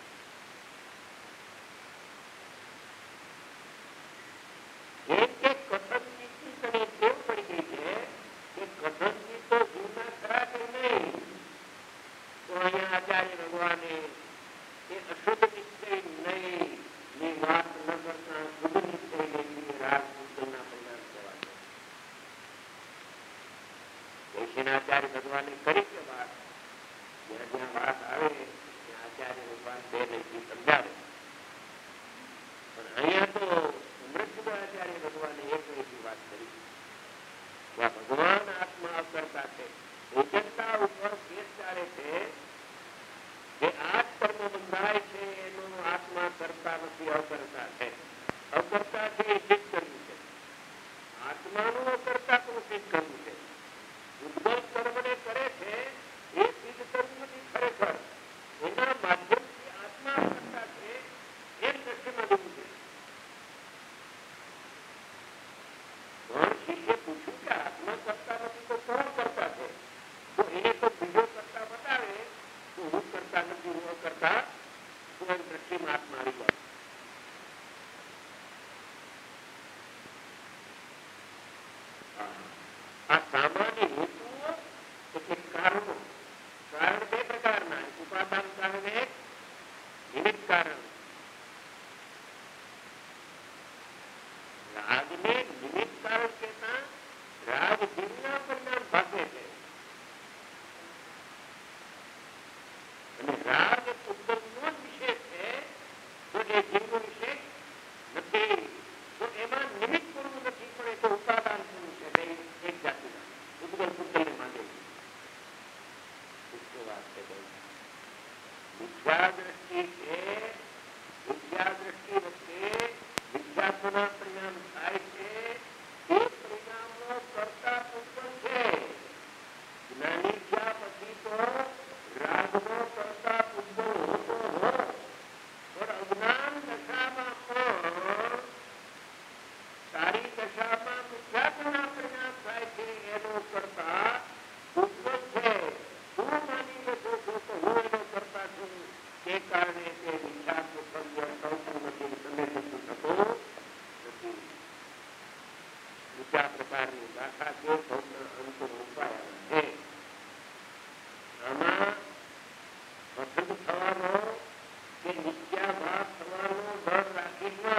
એમ કે કથન ચિત્તની તને ટેવ પડી ગઈ છે કે કથન ચિત્ત તો જીવના ખરા કે નહીં. તો અહીંયા આચાર્ય ભગવાને એ અશુદ્ધ નિશ્ચય નહીં ની વાત ન કરતા શુદ્ધ નિશ્ચય લેવી રાગ બુદ્ધના પરિણામ કહેવાય. આચાર્ય ભગવાને કરી કે વાત જ્યાં જ્યાં વાત આવે ત્યાં આચાર્ય ભગવાન બે નથી સમજાવે. પણ અહીંયા તો સમૃદ્ધ આચાર્ય ભગવાને એક એવી વાત કરી જ્યાં ભગવાન આત્મા અકર્તા છે. એજન્ટા ઉપર કેસ ચાલે છે કે આ કર્મ બંધાય છે એનો આત્મા કરતા નથી, અકર્તા છે. અકર્તા છે એ સિદ્ધ કરવું છે. આત્માનું અકર્તા પણ સિદ્ધ કરવું છે. ઉદ્ગલ કર્મને કરે છે એ સિદ્ધ કરવું નથી ખરેખર. એના માધ્યમથી આત્મા કરતા છે એમ દ્રષ્ટિમાં લેવું છે. શિષ્ય પૂછ્યું કે આત્મા કરતા નથી તો કોણ કરતા છે? તો એને તો બીજો કરતા બતાવે તો હું કરતા નથી, હું કરતા તો એમ દ્રષ્ટિમાં આત્મા આવી જાય. આ સામાન્ય હેતુઓ એટલે કારણો. કારણ બે પ્રકારના, ઉપાદાન કારણ, એક નિમિત્ત કારણ. રાગને નિમિત્ત કારણ કહેતા રાગ જીવના પરિણામ ભાગે છે અને રાગ ઉદ્ગમનો જ વિશેષ છે, તો એ જીવનો વિશેષ નથી. તો એમાં નિમિત્ત પૂર્વ નથી, પણ એ તો ઉપાદાન પૂર્વ છે. એક જાતિના ઉદ્ગમ પૂતલને માંગે વાત છે. મિથ્યા દ્રષ્ટિ છે, મિથ્યા દ્રષ્ટિ વચ્ચે મિથ્યાત્વના પરિણામ થાય છે. એ પરિણામો કરતા પૂતલ છે. જ્ઞાની થયા પછી તો રાગનો કરતા પૂતલ હોતો હોય, પણ અજ્ઞાન દશામાં પણ સારી દશામાં મિથ્યાત્વના પરિણામ થાય છે. એનો કરતા પૂતલ છે. હું માની બેઠો છું તો હું એનો કરતા છું. તે કારણે તે મિથ્યા પૂતલ સૌતું નથી, સંદેશો થતો નથી. બીજા પ્રકારની ગાથા છે, સૌના અંતનો ઉપાય છે. આમાં પસંદ થવાનો કે મિથ્યાભાસ થવાનો ડર રાખીને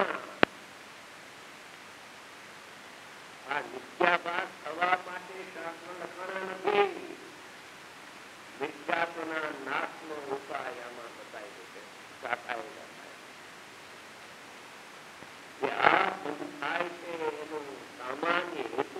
આ મિથ્યાભાસ થવા માટે શાસ્ત્ર લખવાના નથી. મિથ્યાત્વના નાશનો ઉપાય આમાં બતાવેલો છે. ગાથાઓ કે આ બંધ થાય છે એનો સામાન્ય હેતુ.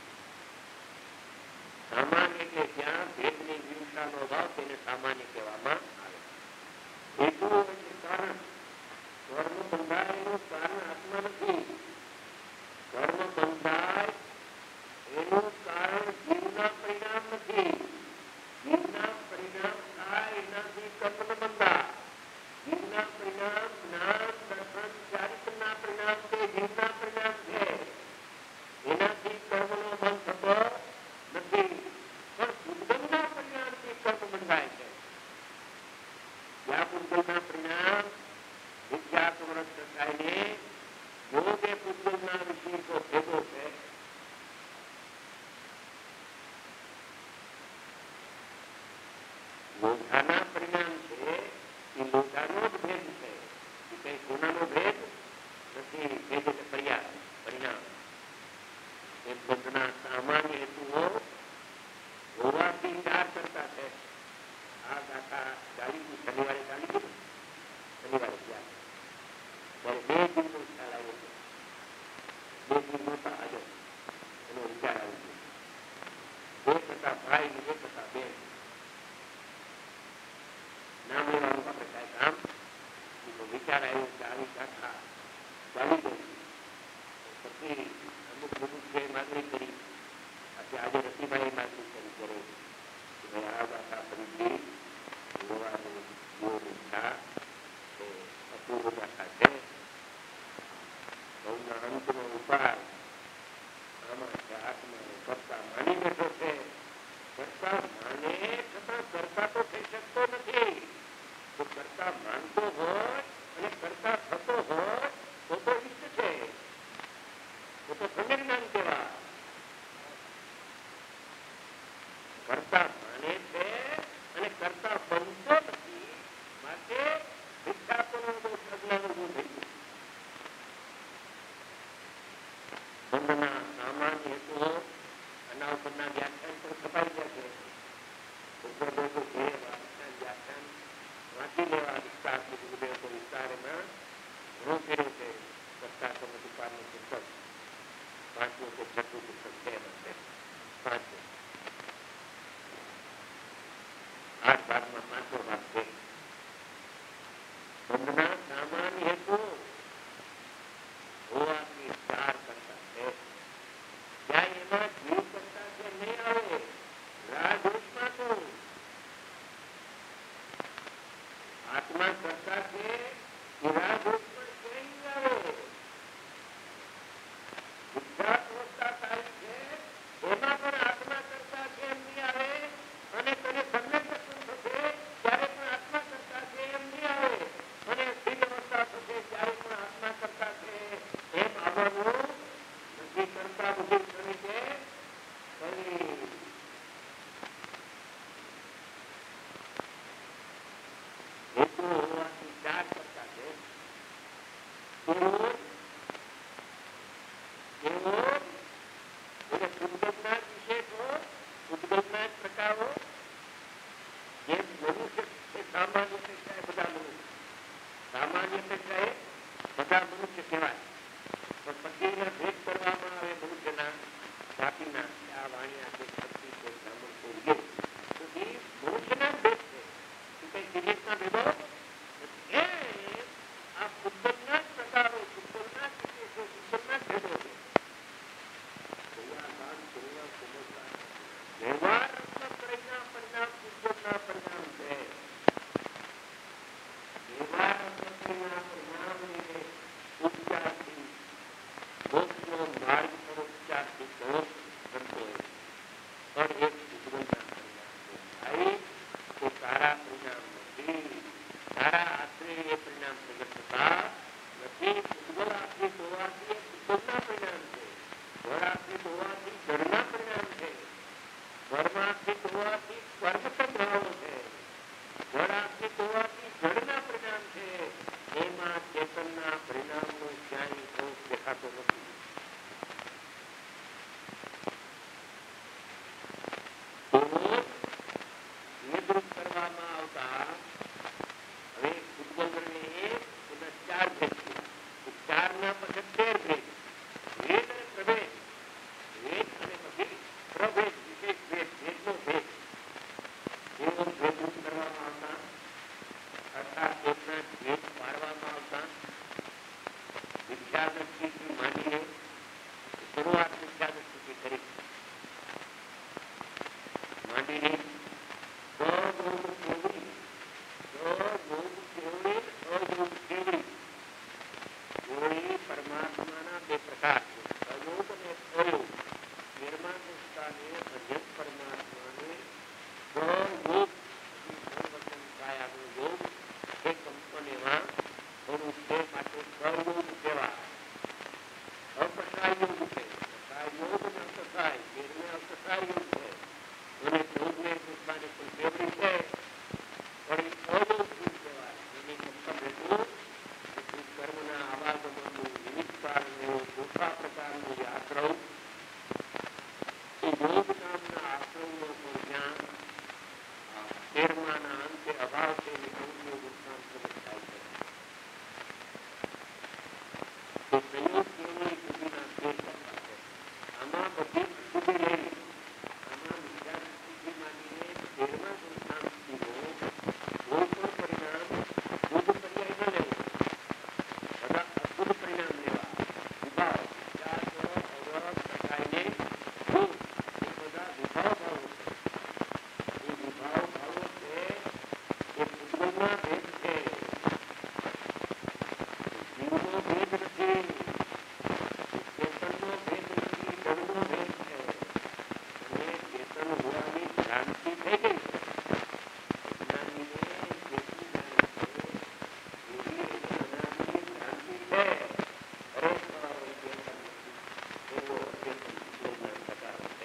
સામાન્ય એટલે જ્યાં ભેદની વિવક્ષાનો અભાવ તેને સામાન્ય કહેવામાં આવે. હેતુ એટલે કારણ. કર્મ બંધાયેલું કારણ આત્મા નથી. કર્મ બંધાય એનું કારણ જીવના પરિણામ નથી. જીવના પરિણામ થાય એનાથી કર્મ બંધાય. જીવના પરિણામ જ્ઞાન, દર્શન, ચારિત્રના પરિણામ છે. જીવના પરિણામ છે. એનાથી કર્મનો બંધ થતો નથી. પણ પૂતગલના પરિણામથી કર્મ બંધાય છે. જ્યાં પૂતગલના પરિણામ મિથ્યાત્વરત થઈને યોગ એ પૂતગલના વિષયકો ભેદો છે. લોઢાના પરિણામ છે એ લોઢાનો જ ભેદ છે. એ કઈ સોનાનો ભેદ નથી. ભેદ એટલે પર્યાસ, પરિણામ. એ બંધના સામાન્ય હેતુઓ હોવાથી ચાર કરતા છે. આ ગાથા ચાલી શનિવારે ચાલી ગઈ. શનિવારે ત્યાં ત્યારે બે જીવનો ખ્યાલ આવ્યો છે. બે જીવનો હાજર એનો વિચાર આવ્યો છે. બે કરતા ભાઈ ને બે કરતા બેન. નામ લેવાનું આપણે કાંઈ કામ વિચાર આવ્યો કે આવી ગાથા ચાલી ગઈ. પછી અમુક બધું છે માગણી કરી. આજે રસીભાઈ માગણી કરી કરે કે ભાઈ આ ગાથા ફરીથી જોવાનું યોગ ઈચ્છા એ અપૂર્વ ગાથા છે. સૌના અંતનો ઉપાય આમાં છે. આત્માને કરતા માની બેઠો છે. કરતા માને છતાં કરતા તો થઈ શકતો નથી. તો કરતા માનતો હોય અને કરતા થતો હોય તો ઈષ્ટ છે. તો સમ્યક જ્ઞાન કહેવાય. કરતા માને છે અને કરતા બનતો નથી. માટે મિથ્યાત્વનો દોષ અજ્ઞાન ઉભું થઈ ગયું. બંધના સામાન્ય હેતુઓ આના ઉપરના વ્યાખ્યાન પણ છપાઈ ગયા છે. વ્યાખ્યાન વાંચી લેવા વિસ્તારથી ગુરુદેવ તો વિસ્તારમાં ઘણો કર્યો છે. કરતા સમજુપારનું પુસ્તક 5મું કે 6મું પુસ્તક છે. 5મું ત્યારે પૂતગલના વિશેષો, પૂતગલના પ્રકારો, જે મનુષ્ય સામાન્ય અપેક્ષાએ બધા મનુષ્ય, સામાન્ય અપેક્ષાએ બધા મનુષ્ય કહેવાય, પણ પછી એના ભેદ કરવામાં આવે મનુષ્યના જાતિના, આ વાણિયા છે, ક્ષત્રિય છે, બ્રાહ્મણ છે, તો એ મનુષ્યના ભેદ છે, એ કઈ વિદેશના ભેદો એ આ પૂતગલના જ પ્રકારો, પૂતગલના જ વિશેષો, પૂતગલના જ ભેદો છે. વ્યવહાર પરિણામ પૂતગલના પરિણામ છે. વ્યવહાર પરિણામ ઉપચારથી મોક્ષનો માર્ગ પર ઉપચારથી મોક્ષ બનતો હોય પણ એક પૂતગલના પરિણામ છે. તો સારા પરિણામ નથી, સારા આશરે એ પરિણામ પ્રગટ થતા નથી. પૂતગલ આશ્રિત હોવાથી પૂતગલના પરિણામ છે, ઘર આશ્રિત હોવાથી ઘરના પરિણામ છે, ઘરમાં આશ્રિત હોવાથી કર્મ સંભાવો છે, ઘર આશ્રિત હોવાથી ઘરના પરિણામ છે. એમાં ચેતનના પરિણામનો ક્યાંય દોષ દેખાતો નથી. નિવૃત્ત કરવામાં આવતા હવે પૂતગલને એના ચાર ભેદ છે. ચારના પછી 13 ભેદ, ભેદ અને પ્રભેદ, ભેદ અને પછી પ્રભેદ, વિશેષ ભેદ, ભેદનો ભેદ, એવો ભેદ કરવામાં આવતા, અર્થાત એમના ભેદ પાડવામાં આવતા. વિખ્યા દ્રષ્ટિથી માંડીને શરૂઆત વિખ્યા દ્રષ્ટિથી કરી માંડીને પરમાત્માના બે પ્રકાર છે, અયોગ અને અયોગ. 13મા પુસ્તકાને અજ્ઞાત પરમાત્માને યોગ યોગ એ કંપનીમાં થોડું છે, માટે સહયોગ કહેવાય. અપસાય યોગ છે, યોગ અને અપસાય, 13મે અપસાય યોગ છે અને 14મે પુસ્તકાને પણ ફેવરી છે, પણ એ અયોગ કહેવાય. એની મતલબ એટલું કર્મના આવાગમનનું નિમિત્ત કારણનું ચોથા પ્રકારનું જે આશ્રવ, એ યોગ નામના આશ્રવનો પણ જ્યાં 13માના અંતે અભાવ છે, એ 14મે વૃત્તાંત પ્રગટ થાય છે. તો સંયોગ કેવળ સુધીના 13 પ્રકાર છે. આમાં બધી સુધી લઈ, આમાં વિદ્યાર્થી માંડીને 13મા વૃત્તાંત સુધીનો કોઈ પણ પરિણામ શુદ્ધ પર્યાય ન લેવું, બધા અશુદ્ધ પરિણામ લેવા. વિભાવ, વિચાર, અવરોધ, પ્રકારને શુદ્ધ, એ બધા વિભાવ ભાવો છે. એ વિભાવ ભાવો છે એ પૂતગલના ભેદ છે, જીવનો ભેદ નથી, ચેતનનો ભેદ નથી, જળનો ભેદ છે. અને ચેતન હોવાની ભ્રાંતિ થઈ ગઈ છે. અજ્ઞાનીને જેટલી જાણે છે એવી એને અનાદિની ભ્રાંતિ છે. ખરેખર ચેતન નથી, એવો અચેતન પૂતગલના પ્રકારો છે.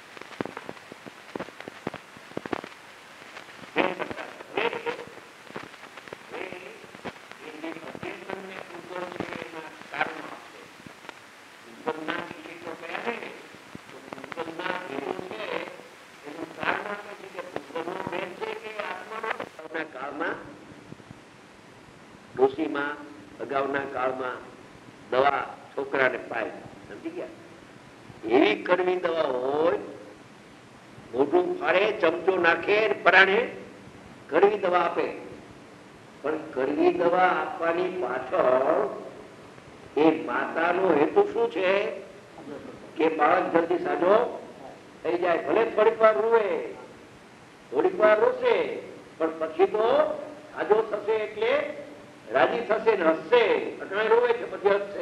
ડોશીમાં અગાઉના કાળમાં દવા છોકરાને પાય, સમજી ગયા? એવી કડવી દવા હોય, મોઢું ફાડે, ચમચો નાખે, પરાણે કડવી દવા આપે. પણ કડવી દવા આપવાની પાછળ એ માતાનો હેતુ શું છે કે બાળક જલ્દી સાજો થઈ જાય. ભલે થોડીક વાર રૂવે, થોડીક વાર રોશે, પણ પછી તો સાજો થશે એટલે રાજી થશે ને હસશે. અટાણે રોવે છે, પછી હસશે.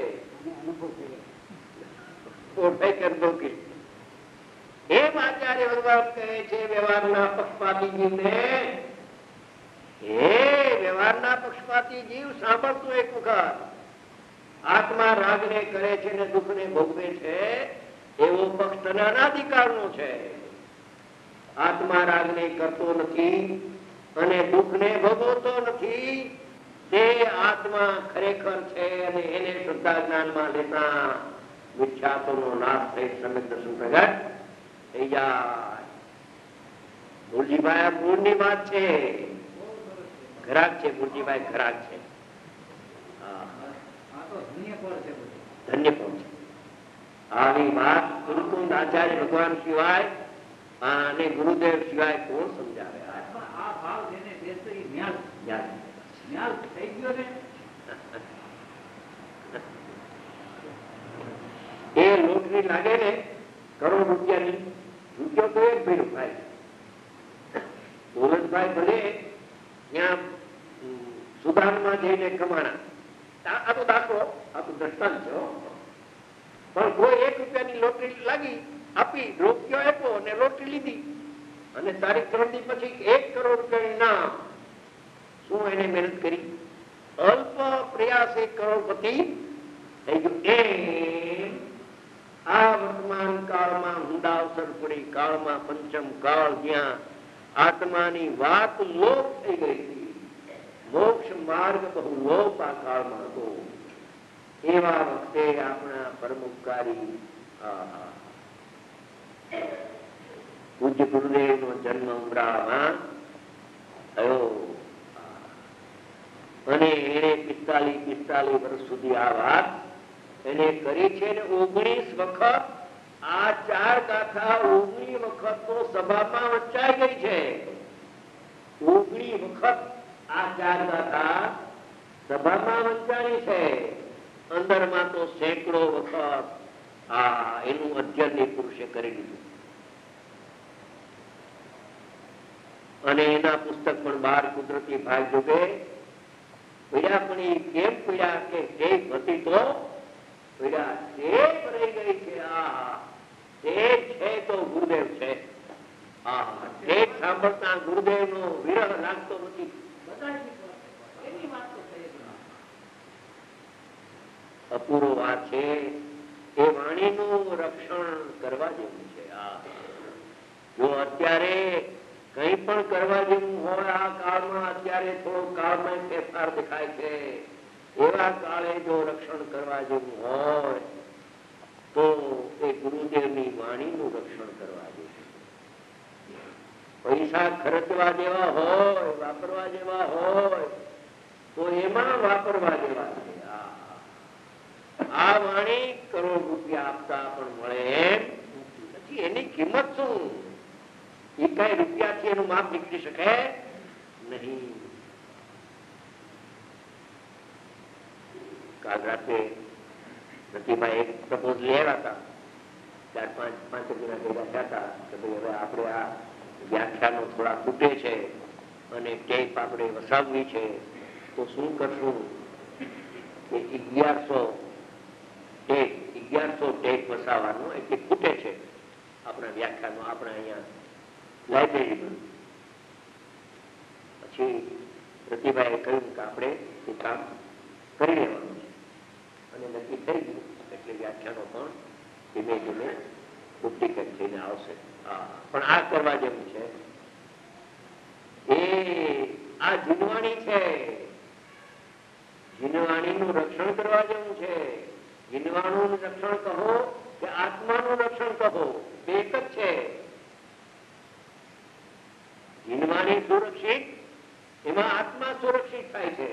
એમ આચાર્ય ભગવાન કહે છે વ્યવહારના પક્ષપાતી જીવને, હે વ્યવહારના પક્ષપાતી જીવ, સાંભળતું એક વખત. આત્મા રાગને કરે છે ને દુઃખને ભોગવે છે, એવો પક્ષ તને અનાધિકારનો છે. આત્મા રાગને કરતો નથી અને દુઃખને ભોગવતો નથી, તે આત્મા ખરેખર છે. અને એને શ્રદ્ધા જ્ઞાનમાં લેતા મિથ્યાત્વનો નાશ થઈ સમ્યક દર્શન પ્રગટ થઈ જાય. મૂળજીભાઈ મૂળની વાત છે, ઘરાક છે. મૂળજીભાઈ ઘરાક છે. ધન્ય પણ છે. આવી વાત ગુરુકુંડ આચાર્ય ભગવાન સિવાય અને ગુરુદેવ સિવાય કોણ સમજાવે? એ લોટરી લાગે ને કરોડ રૂપિયાની, રૂપિયો તો એક ભાઈ ભાઈ ગોરજભાઈ ભલે ત્યાં સુદાનમાં જઈને કમાણા. આ તો દાખલો, આ તો દ્રષ્ટાંત છે. પણ કોઈ 1 રૂપિયાની લોટરી લાગી, આપી, રૂપિયો આપ્યો અને લોટરી લીધી અને તારીખ 3 દી પછી 1 કરોડ રૂપિયાની નામ. શું એને મહેનત કરી? અલ્પ પ્રયાસે કરોડપતિ થઈ ગયું. એમ આ વર્તમાન કાળમાં ઊંડા અવસર પડી, કાળમાં પંચમ કાળ જ્યાં આત્માની વાત લોપ થઈ ગઈ હતી, મોક્ષ માર્ગ બહુ લોપ આ કાળમાં હતો. એવા વખતે આપણા પરમોપકારી પૂજ્ય ગુરુદેવ નો જન્મ ઉમરામાં થયો અને એને 45 વર્ષ સુધી આ વાત એને કરી છે. 19 વખત આ 4 ગાથા 19 વખત તો સભામાં વંચાઈ ગઈ છે. 19 વખત આ 4 ગાથા સભામાં વંચાણી છે. અંદરમાં તો સેંકડો વખત એનું અધ્યયન એ પુરુષે કરી લીધું અને એના પુસ્તક પણ 12 કુદરતી ભાગ જોગે પીડા. પણ એ કેમ પીડા કે જે હતી તો પીડા તે રહી ગઈ છે. તે છે તો ગુરુદેવ છે. તે સાંભળતા ગુરુદેવ નો વિરહ લાગતો નથી. અપૂરો વાત છે. એ વાણીનું રક્ષણ કરવા જેવું છે. જો અત્યારે કઈ પણ કરવા જેવું હોય આ કાળમાં, અત્યારે થોડો કાળમાં ફેરફાર દેખાય છે, એવા કાળે જો રક્ષણ કરવા જેવું હોય તો એ ગુરુદેવની વાણીનું રક્ષણ કરવા જેવું. પૈસા ખર્ચવા જેવા હોય, વાપરવા જેવા હોય તો એમાં વાપરવા જેવા છે. આ વાણી કરોડ રૂપિયા આપતા પણ મળે એમ નથી. એની કિંમત શું? એ કઈ રૂપિયાથી એનું માપ નીકળી શકે નહીં. કાલ રાતે રતિભાઈ એક પ્રપોઝ લેવા હતા. 4-5 જણા ભેગા થયા હતા કે ભાઈ હવે આપણે આ વ્યાખ્યાનો થોડા ખૂટે છે અને ટેપ આપણે વસાવવી છે તો શું કરશું? કે 1100 ટેપ વસાવવાનું એટલે ખૂટે છે આપણા વ્યાખ્યાનો આપણા અહીંયા લાઇબ્રેરીમાં. પછી રતિભાઈએ કહ્યું કે આપણે એ કામ કરી લેવાનું છે અને નક્કી થઈ ગયું. એટલે વ્યાખ્યાનો પણ ધીમે ધીમે ડુપ્લિકેટ થઈને આવશે. પણ આ કરવા જેવું છે. એ આ જીનવાણી છે. જીનવાણીનું રક્ષણ કરવા જેવું છે. જીનવાણું રક્ષણ કહો કે આત્માનું રક્ષણ કહો, એક જ છે. જીનવાણી સુરક્ષિત, એમાં આત્મા સુરક્ષિત થાય છે.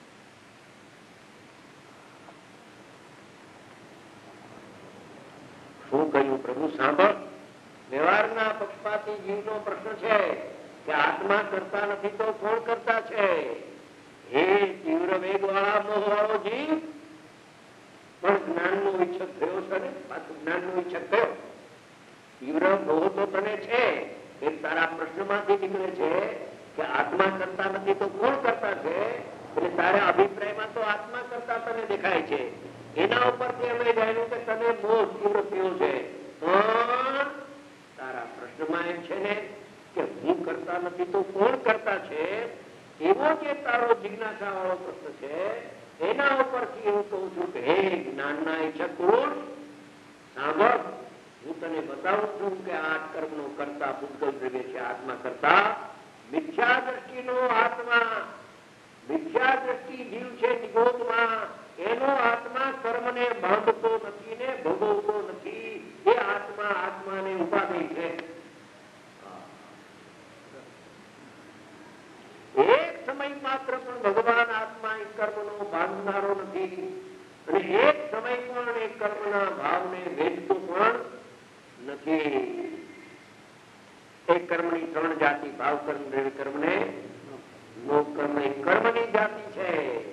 શું કહ્યું પ્રભુ સાંભળ? વ્યવહારના પક્ષપાતી જીવનો પ્રશ્ન છે કે આત્મા કરતા નથી તો કોણ કરતા છે? હે તીવ્ર વેગ વાળા મોહ વાળો જીવ, પણ જ્ઞાન નો ઈચ્છક થયો છે ને? પાછું જ્ઞાન નો ઈચ્છક થયો. તીવ્ર મોહ તો તને છે. એ તારા પ્રશ્નમાંથી નીકળે છે કે આત્મા કરતા નથી તો કોણ કરતા છે? એટલે તારા અભિપ્રાયમાં તો આત્મા કરતા તને દેખાય છે. એના ઉપરથી અમે જાણ્યું કે તને મોહ તીવ્ર થયો છે. પણ તારા પ્રશ્નમાં એમ છે ને કે હું કરતા નથી તો કોણ કરતા છે? એવો જે તારો જિજ્ઞાસા વાળો પ્રશ્ન છે, એના ઉપરથી એવું કહું છું કે હે જ્ઞાનના ઈચ્છક પુરુષ સાંભળ, હું તને બતાવું છું કે આ કર્મનો કરતા પૂતગલ દ્રવ્ય છે આત્મા કરતા. મિથ્યા દ્રષ્ટિનો આત્મા, મિથ્યા દ્રષ્ટિ જીવ છે નિગોદમાં, એનો આત્મા કર્મને બાંધતો નથી ને ભોગવતો નથી. એ આત્મા આત્માને ઉપાધિ છે. એક સમય માત્ર પણ ભગવાન આત્મા એ કર્મનો બાંધનારો નથી અને એક સમય પણ એ કર્મના ભાવને વેચતો પણ નથી. એક કર્મની ત્રણ જાતિ, ભાવ કર્મ, દ્રવ્ય કર્મ ને નો કર્મ. એ કર્મની જાતિ છે.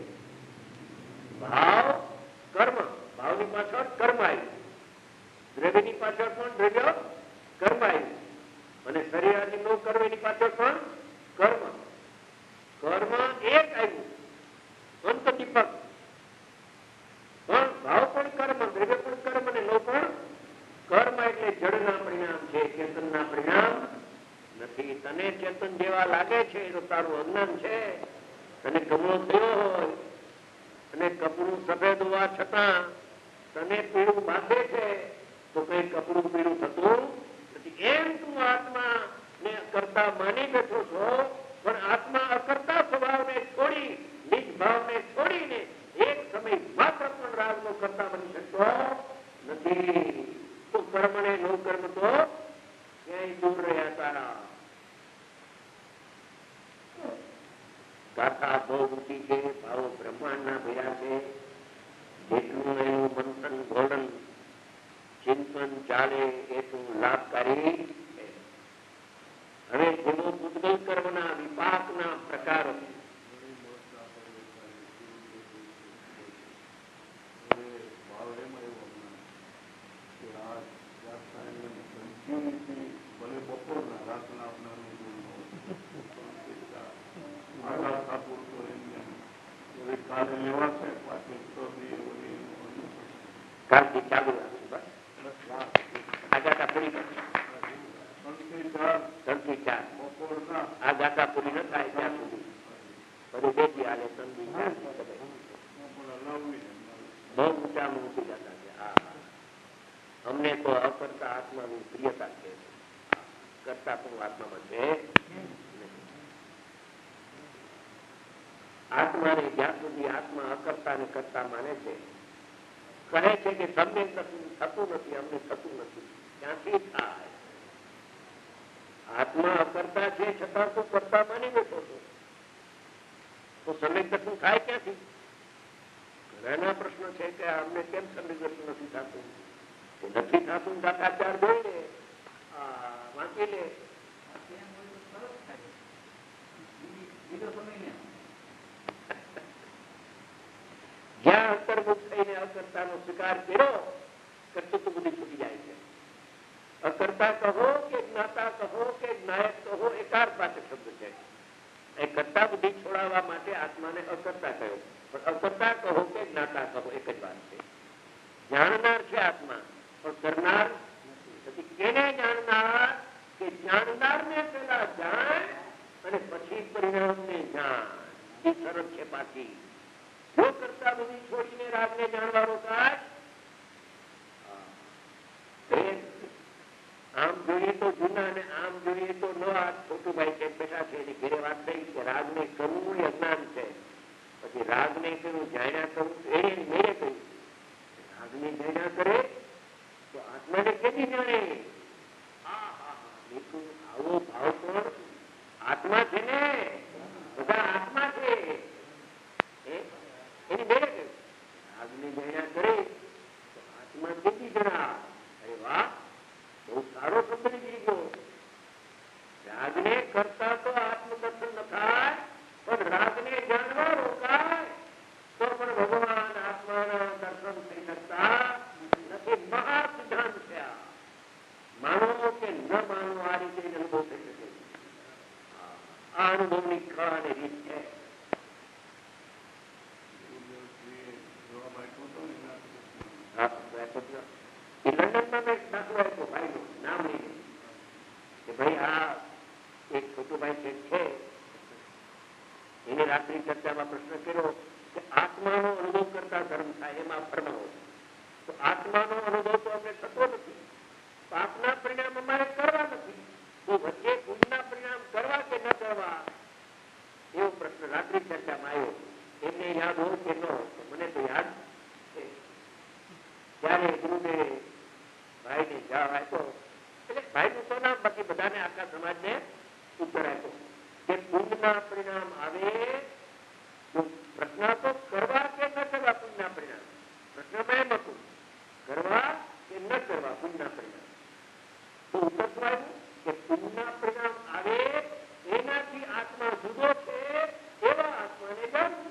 ભાવ કર્મ, ભાવની પાછળ કર્મ આવ્યું, દ્રવ્યની પાછળ પણ દ્રવ્ય કર્મ આવ્યું અને શરીરની નો કર્મ એની પાછળ પણ કર્મ. કર્મ એક આવ્યું અંત દીપક, પણ ભાવ પણ કર્મ, દ્રવ્ય પણ કર્મ અને નો પણ કર્મ. એટલે જડના પરિણામ છે, ચેતનના પરિણામ નથી. તને ચેતન જેવા લાગે છે તો તારું અજ્ઞાન છે. તને કમળો થયો હોય અને કપડું સફેદ હોવા છતાં તને પીળું બાંધે છે તો કઈ કપડું પીળું થતું નથી. એમ તું આત્મા ને કરતા માની બેઠો છો, પણ આત્મા અકર્તા સ્વભાવને છોડી, નિજ ભાવને છોડીને એક સમય માત્ર પણ રાગનો કરતા બની શકતો નથી. તો કર્મ ને નો કર્મ તો ક્યાંય દૂર રહ્યા તારા. ગાથા બહુ ઊંચી છે, ભાવો બ્રહ્માંડના ભર્યા છે. જેટલું એનું મંથન ઘોડન ચિંતન ચાલે એટલું લાભકારી છે. હવે જેવો પૂતગલ કર્મના વિપાકના પ્રકારો કાલથી ચાલુ આ ગાથા પૂરી ત્રણથી ચાર આ ગાથા પૂરી ન થાય ત્યાં સુધી બધું બેઠી હાલે. ત્રણથી ચાર બહુ ઊંચામાં ઊંચી ગાથા છે. અમને તો અકર્તા આત્માની પ્રિયતા છે, કરતા પણ આત્મામાં છે. આત્માને જ્યાં સુધી આત્મા અકર્તા ને કરતા માને છે, કહે છે કે તમને થતું નથી, અમને થતું નથી, ક્યાંથી થાય? આત્મા અકર્તા છે છતાં તું કરતા માની બેઠો છો તો સમ્યક દર્શન થાય ક્યાંથી? ઘણાના પ્રશ્ન છે કે અમને કેમ સમ્યક દર્શન નથી થતું? નથી થતું દાતાચાર જોઈને વાંચી લે. જ્યાં અંતર્મુખ થઈને અકર્તા નો સ્વીકાર કર્યો, કર્તૃત્વ બુદ્ધિ છૂટી જાય છે. અકર્તા કહો કે જ્ઞાતા કહો કે જ્ઞાયક કહો, એકાર્થવાચક શબ્દ છે. એ કર્તા બુદ્ધિ છોડાવવા માટે આત્માને અકર્તા કહ્યો, પણ અકર્તા કહો કે જ્ઞાતા કહો એક જ વાત છે. જાણનાર છે આત્મા, પણ કરનાર નથી. કેને જાણનાર? કે જાણનાર ને પેલા જાણ અને પછી પરિણામ ને જાણ. એ શરત છે પાછી. જો કરતા બધી છોડીને રાગને જાણવાનો થાય, આમ જોઈએ તો જૂના અને આમ જોઈએ તો નવા. છોટુભાઈ છે બેઠા છે એની ઘેરે વાત થઈ કે રાગને કરવું એ અજ્ઞાન છે. પછી રાગને કહ્યું જાણ્યા કરવું, એને મેળે કહ્યું રાગને જાણ્યા કરે તો આત્માને કેવી જાણે? આવો ભાવ પણ આત્મા છે ને, બધા આત્મા છે. એની મેળે કહ્યું રાગને જાણ્યા કરે તો આત્મા કેવી જણા? અરે વાહ, બહુ સારો શબ્દ નીકળી ગયો. રાગને કરતા તો આત્મદર્શન ન થાય, પણ રાગને જાણવા રોકાય તો પણ ભગવાન આત્માના દર્શન થઈ શકતા નથી. મહા સિદ્ધાંત છે આ. માનો કે ન માનો, આ રીતે અનુભવ થઈ શકે. આ અનુભવની કળા અને રીત છે. લંડનમાં મેં દાખલો આપ્યો ભાઈનો, નામ લઈને કે ભાઈ આ એક છોટુભાઈ છે, એને રાત્રિ ચર્ચામાં પ્રશ્ન કર્યો કે આત્માનો અનુભવ કરતા ધર્મ થાય, એમાં ફરમાવો. તો આત્માનો અનુભવ તો અમને થતો નથી, પાપના પરિણામ અમારે કરવા નથી, તો વચ્ચે પુણ્યના પરિણામ કરવા કે ન કરવા, એવો પ્રશ્ન રાત્રિ ચર્ચામાં આવ્યો. એમને યાદ હોય કે ન હોય? મને તો યાદ છે. ત્યારે ગુરુદેવ ભાઈને જવાબ આપ્યો, એટલે ભાઈનું તો નામ, બાકી બધાને આખા સમાજને ઉત્તર આપ્યો કે પુણ્યના પરિણામ આવે. પ્રશ્ન તો કરવા કે ન કરવા પુણ્યના પરિણામ, પ્રશ્નમાં એમ હતું કરવા કે ન કરવા પુણ્યના પરિણામ. તો ઉત્તર શું આવ્યું કે પુણ્યના પરિણામ આવે એનાથી આત્મા જુદો છે એવા આત્માને જાણવું.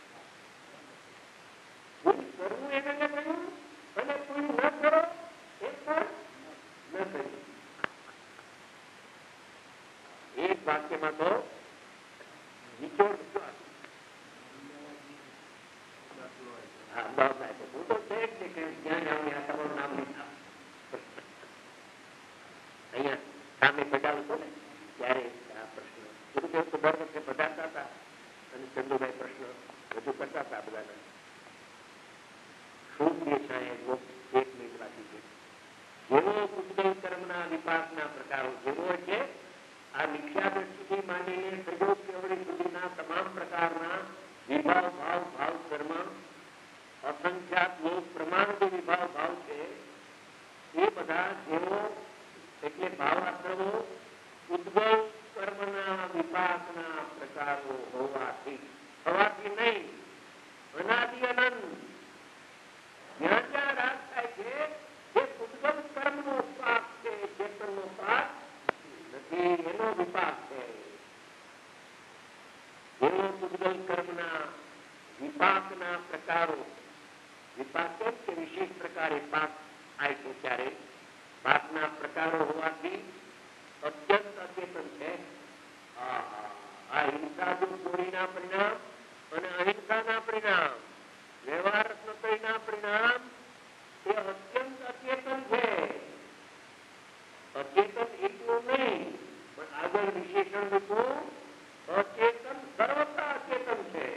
પુણ્ય કરવું એને કહ્યું અને પુણ્ય ન કરો એ પણ ન કહ્યું. એક વાક્યમાં તો નિચોડ હું તો છે જ ને કે જ્યાં જાઉં ત્યાં તમારું નામ નહીં થાય. અહીંયા સામે બજાવું છું ને ત્યારે આ પ્રશ્ન ગુરુદેવ તો દર વખતે પધારતા હતા અને ચંદુભાઈ પ્રશ્ન રજૂ કરતા હતા બધાના. શું કે સાહેબ 1 મિનિટ બાકી છે. જેવો ઉદ્ગલ કર્મના વિપાકના પ્રકારો જેવો છે આ મિથ્યા દ્રષ્ટિથી માંડીને સંયોગ કેવડી સુધીના તમામ પ્રકારના વિભાવ ભાવ ભાવ કર્મ અસંખ્યાત લોક પ્રમાણભૂત વિભાવ ભાવ છે એ બધા જેવો એટલે ભાવાશ્રમો ઉદ્ગલ કર્મના વિપાકના પ્રકારો હોવાથી નહીં અનાદિ અનંત જ્યાં જ્યાં રાગ થાય છે જે ઉદ્ગલ કર્મનો પાક છે ચેતનનો પાક નથી એનો વિપાક છે. જેવો ઉદ્ગલ કર્મના વિપાકના પ્રકારો વિપાક કે વિશેષ પ્રકારે પાક થાય છે ત્યારે પાકના પ્રકારો હોવાથી અત્યંત અચેતન છે. આ હિંસા ચોરીના પરિણામ અને અહિંસાના પરિણામ વ્યવહાર રત્નત્રયના પરિણામ એ અત્યંત અચેતન છે. અચેતન એટલું નહીં પણ આગળ વિશેષણ મૂકવું અચેતન સર્વતા અચેતન છે.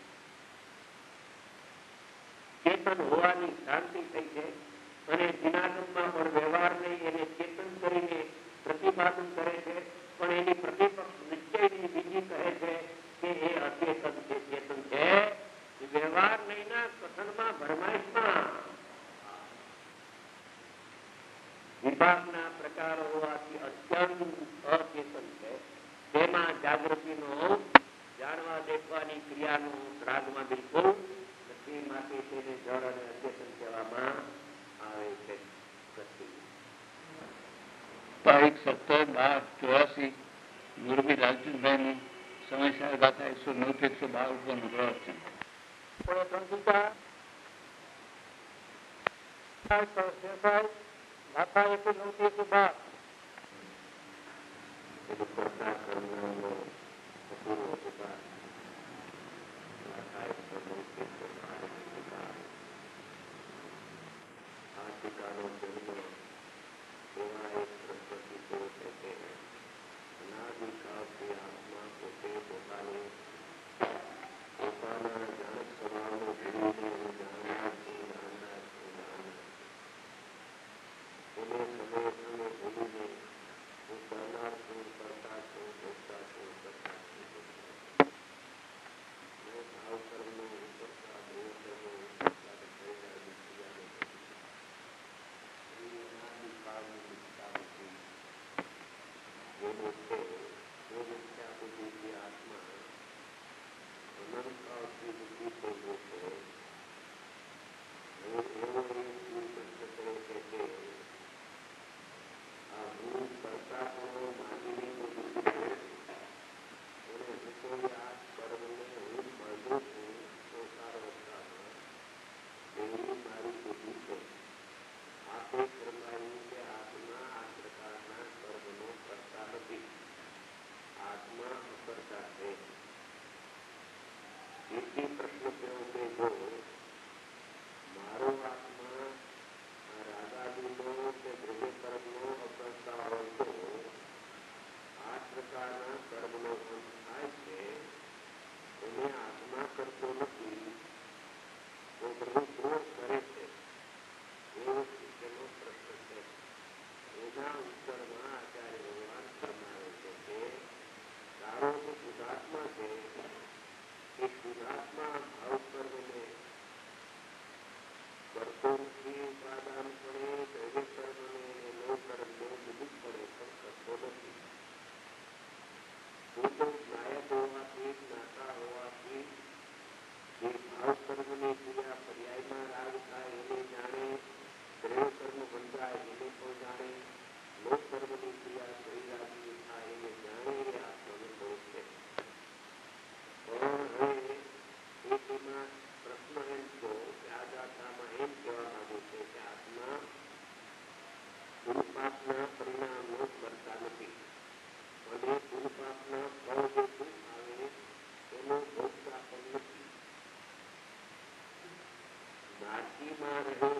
ચેતન હોવાની શાંતિ થઈ છે અને દિનાગમમાં પણ વ્યવહાર નહીં એને ચેતન કરીને પ્રતિપાદન કરે છે પણ એની પ્રતિપક્ષ નિશ્ચયની બીજી કહે છે કે એ અચેતન છે ચેતન છે. વ્યવહાર નહીંના કથનમાં ભરમાઈશમાં વિભાગના પ્રકારો હોવાથી અત્યંત અચેતન છે. તેમાં જાગૃતિનો જાણવા દેખવાની ક્રિયાનો રાગમાં બિલકુલ નથી. માટે તેને જળ અને અચેતન કહેવામાં આવે છે. તારીખ 17/12/84 મુરબી લાલચંદભાઈનું સમયસાર ગાથા 109 થી 112 ઉપરનું પ્રવચન. ગાથા 109 થી 112 કરતા કર્મનો અપૂર્વ વિકાસ. ગાથા 109 થી 112 આ ટીકાનો જન્મ એવા એક પ્રકૃતિકો છે કે અનાદિકાળથી આત્મા પોતે પોતાના જાણક સ્વભાવનો ભૂલીને જાણનાર એને સમય સમય ભૂલીને હું કરનાર છું, કરતા છું, ભોગતા છું, કરતા છું. ભાવ કર્મનો ઉપરતા દેવ કર્મો ઉપરતા માં રહ્યો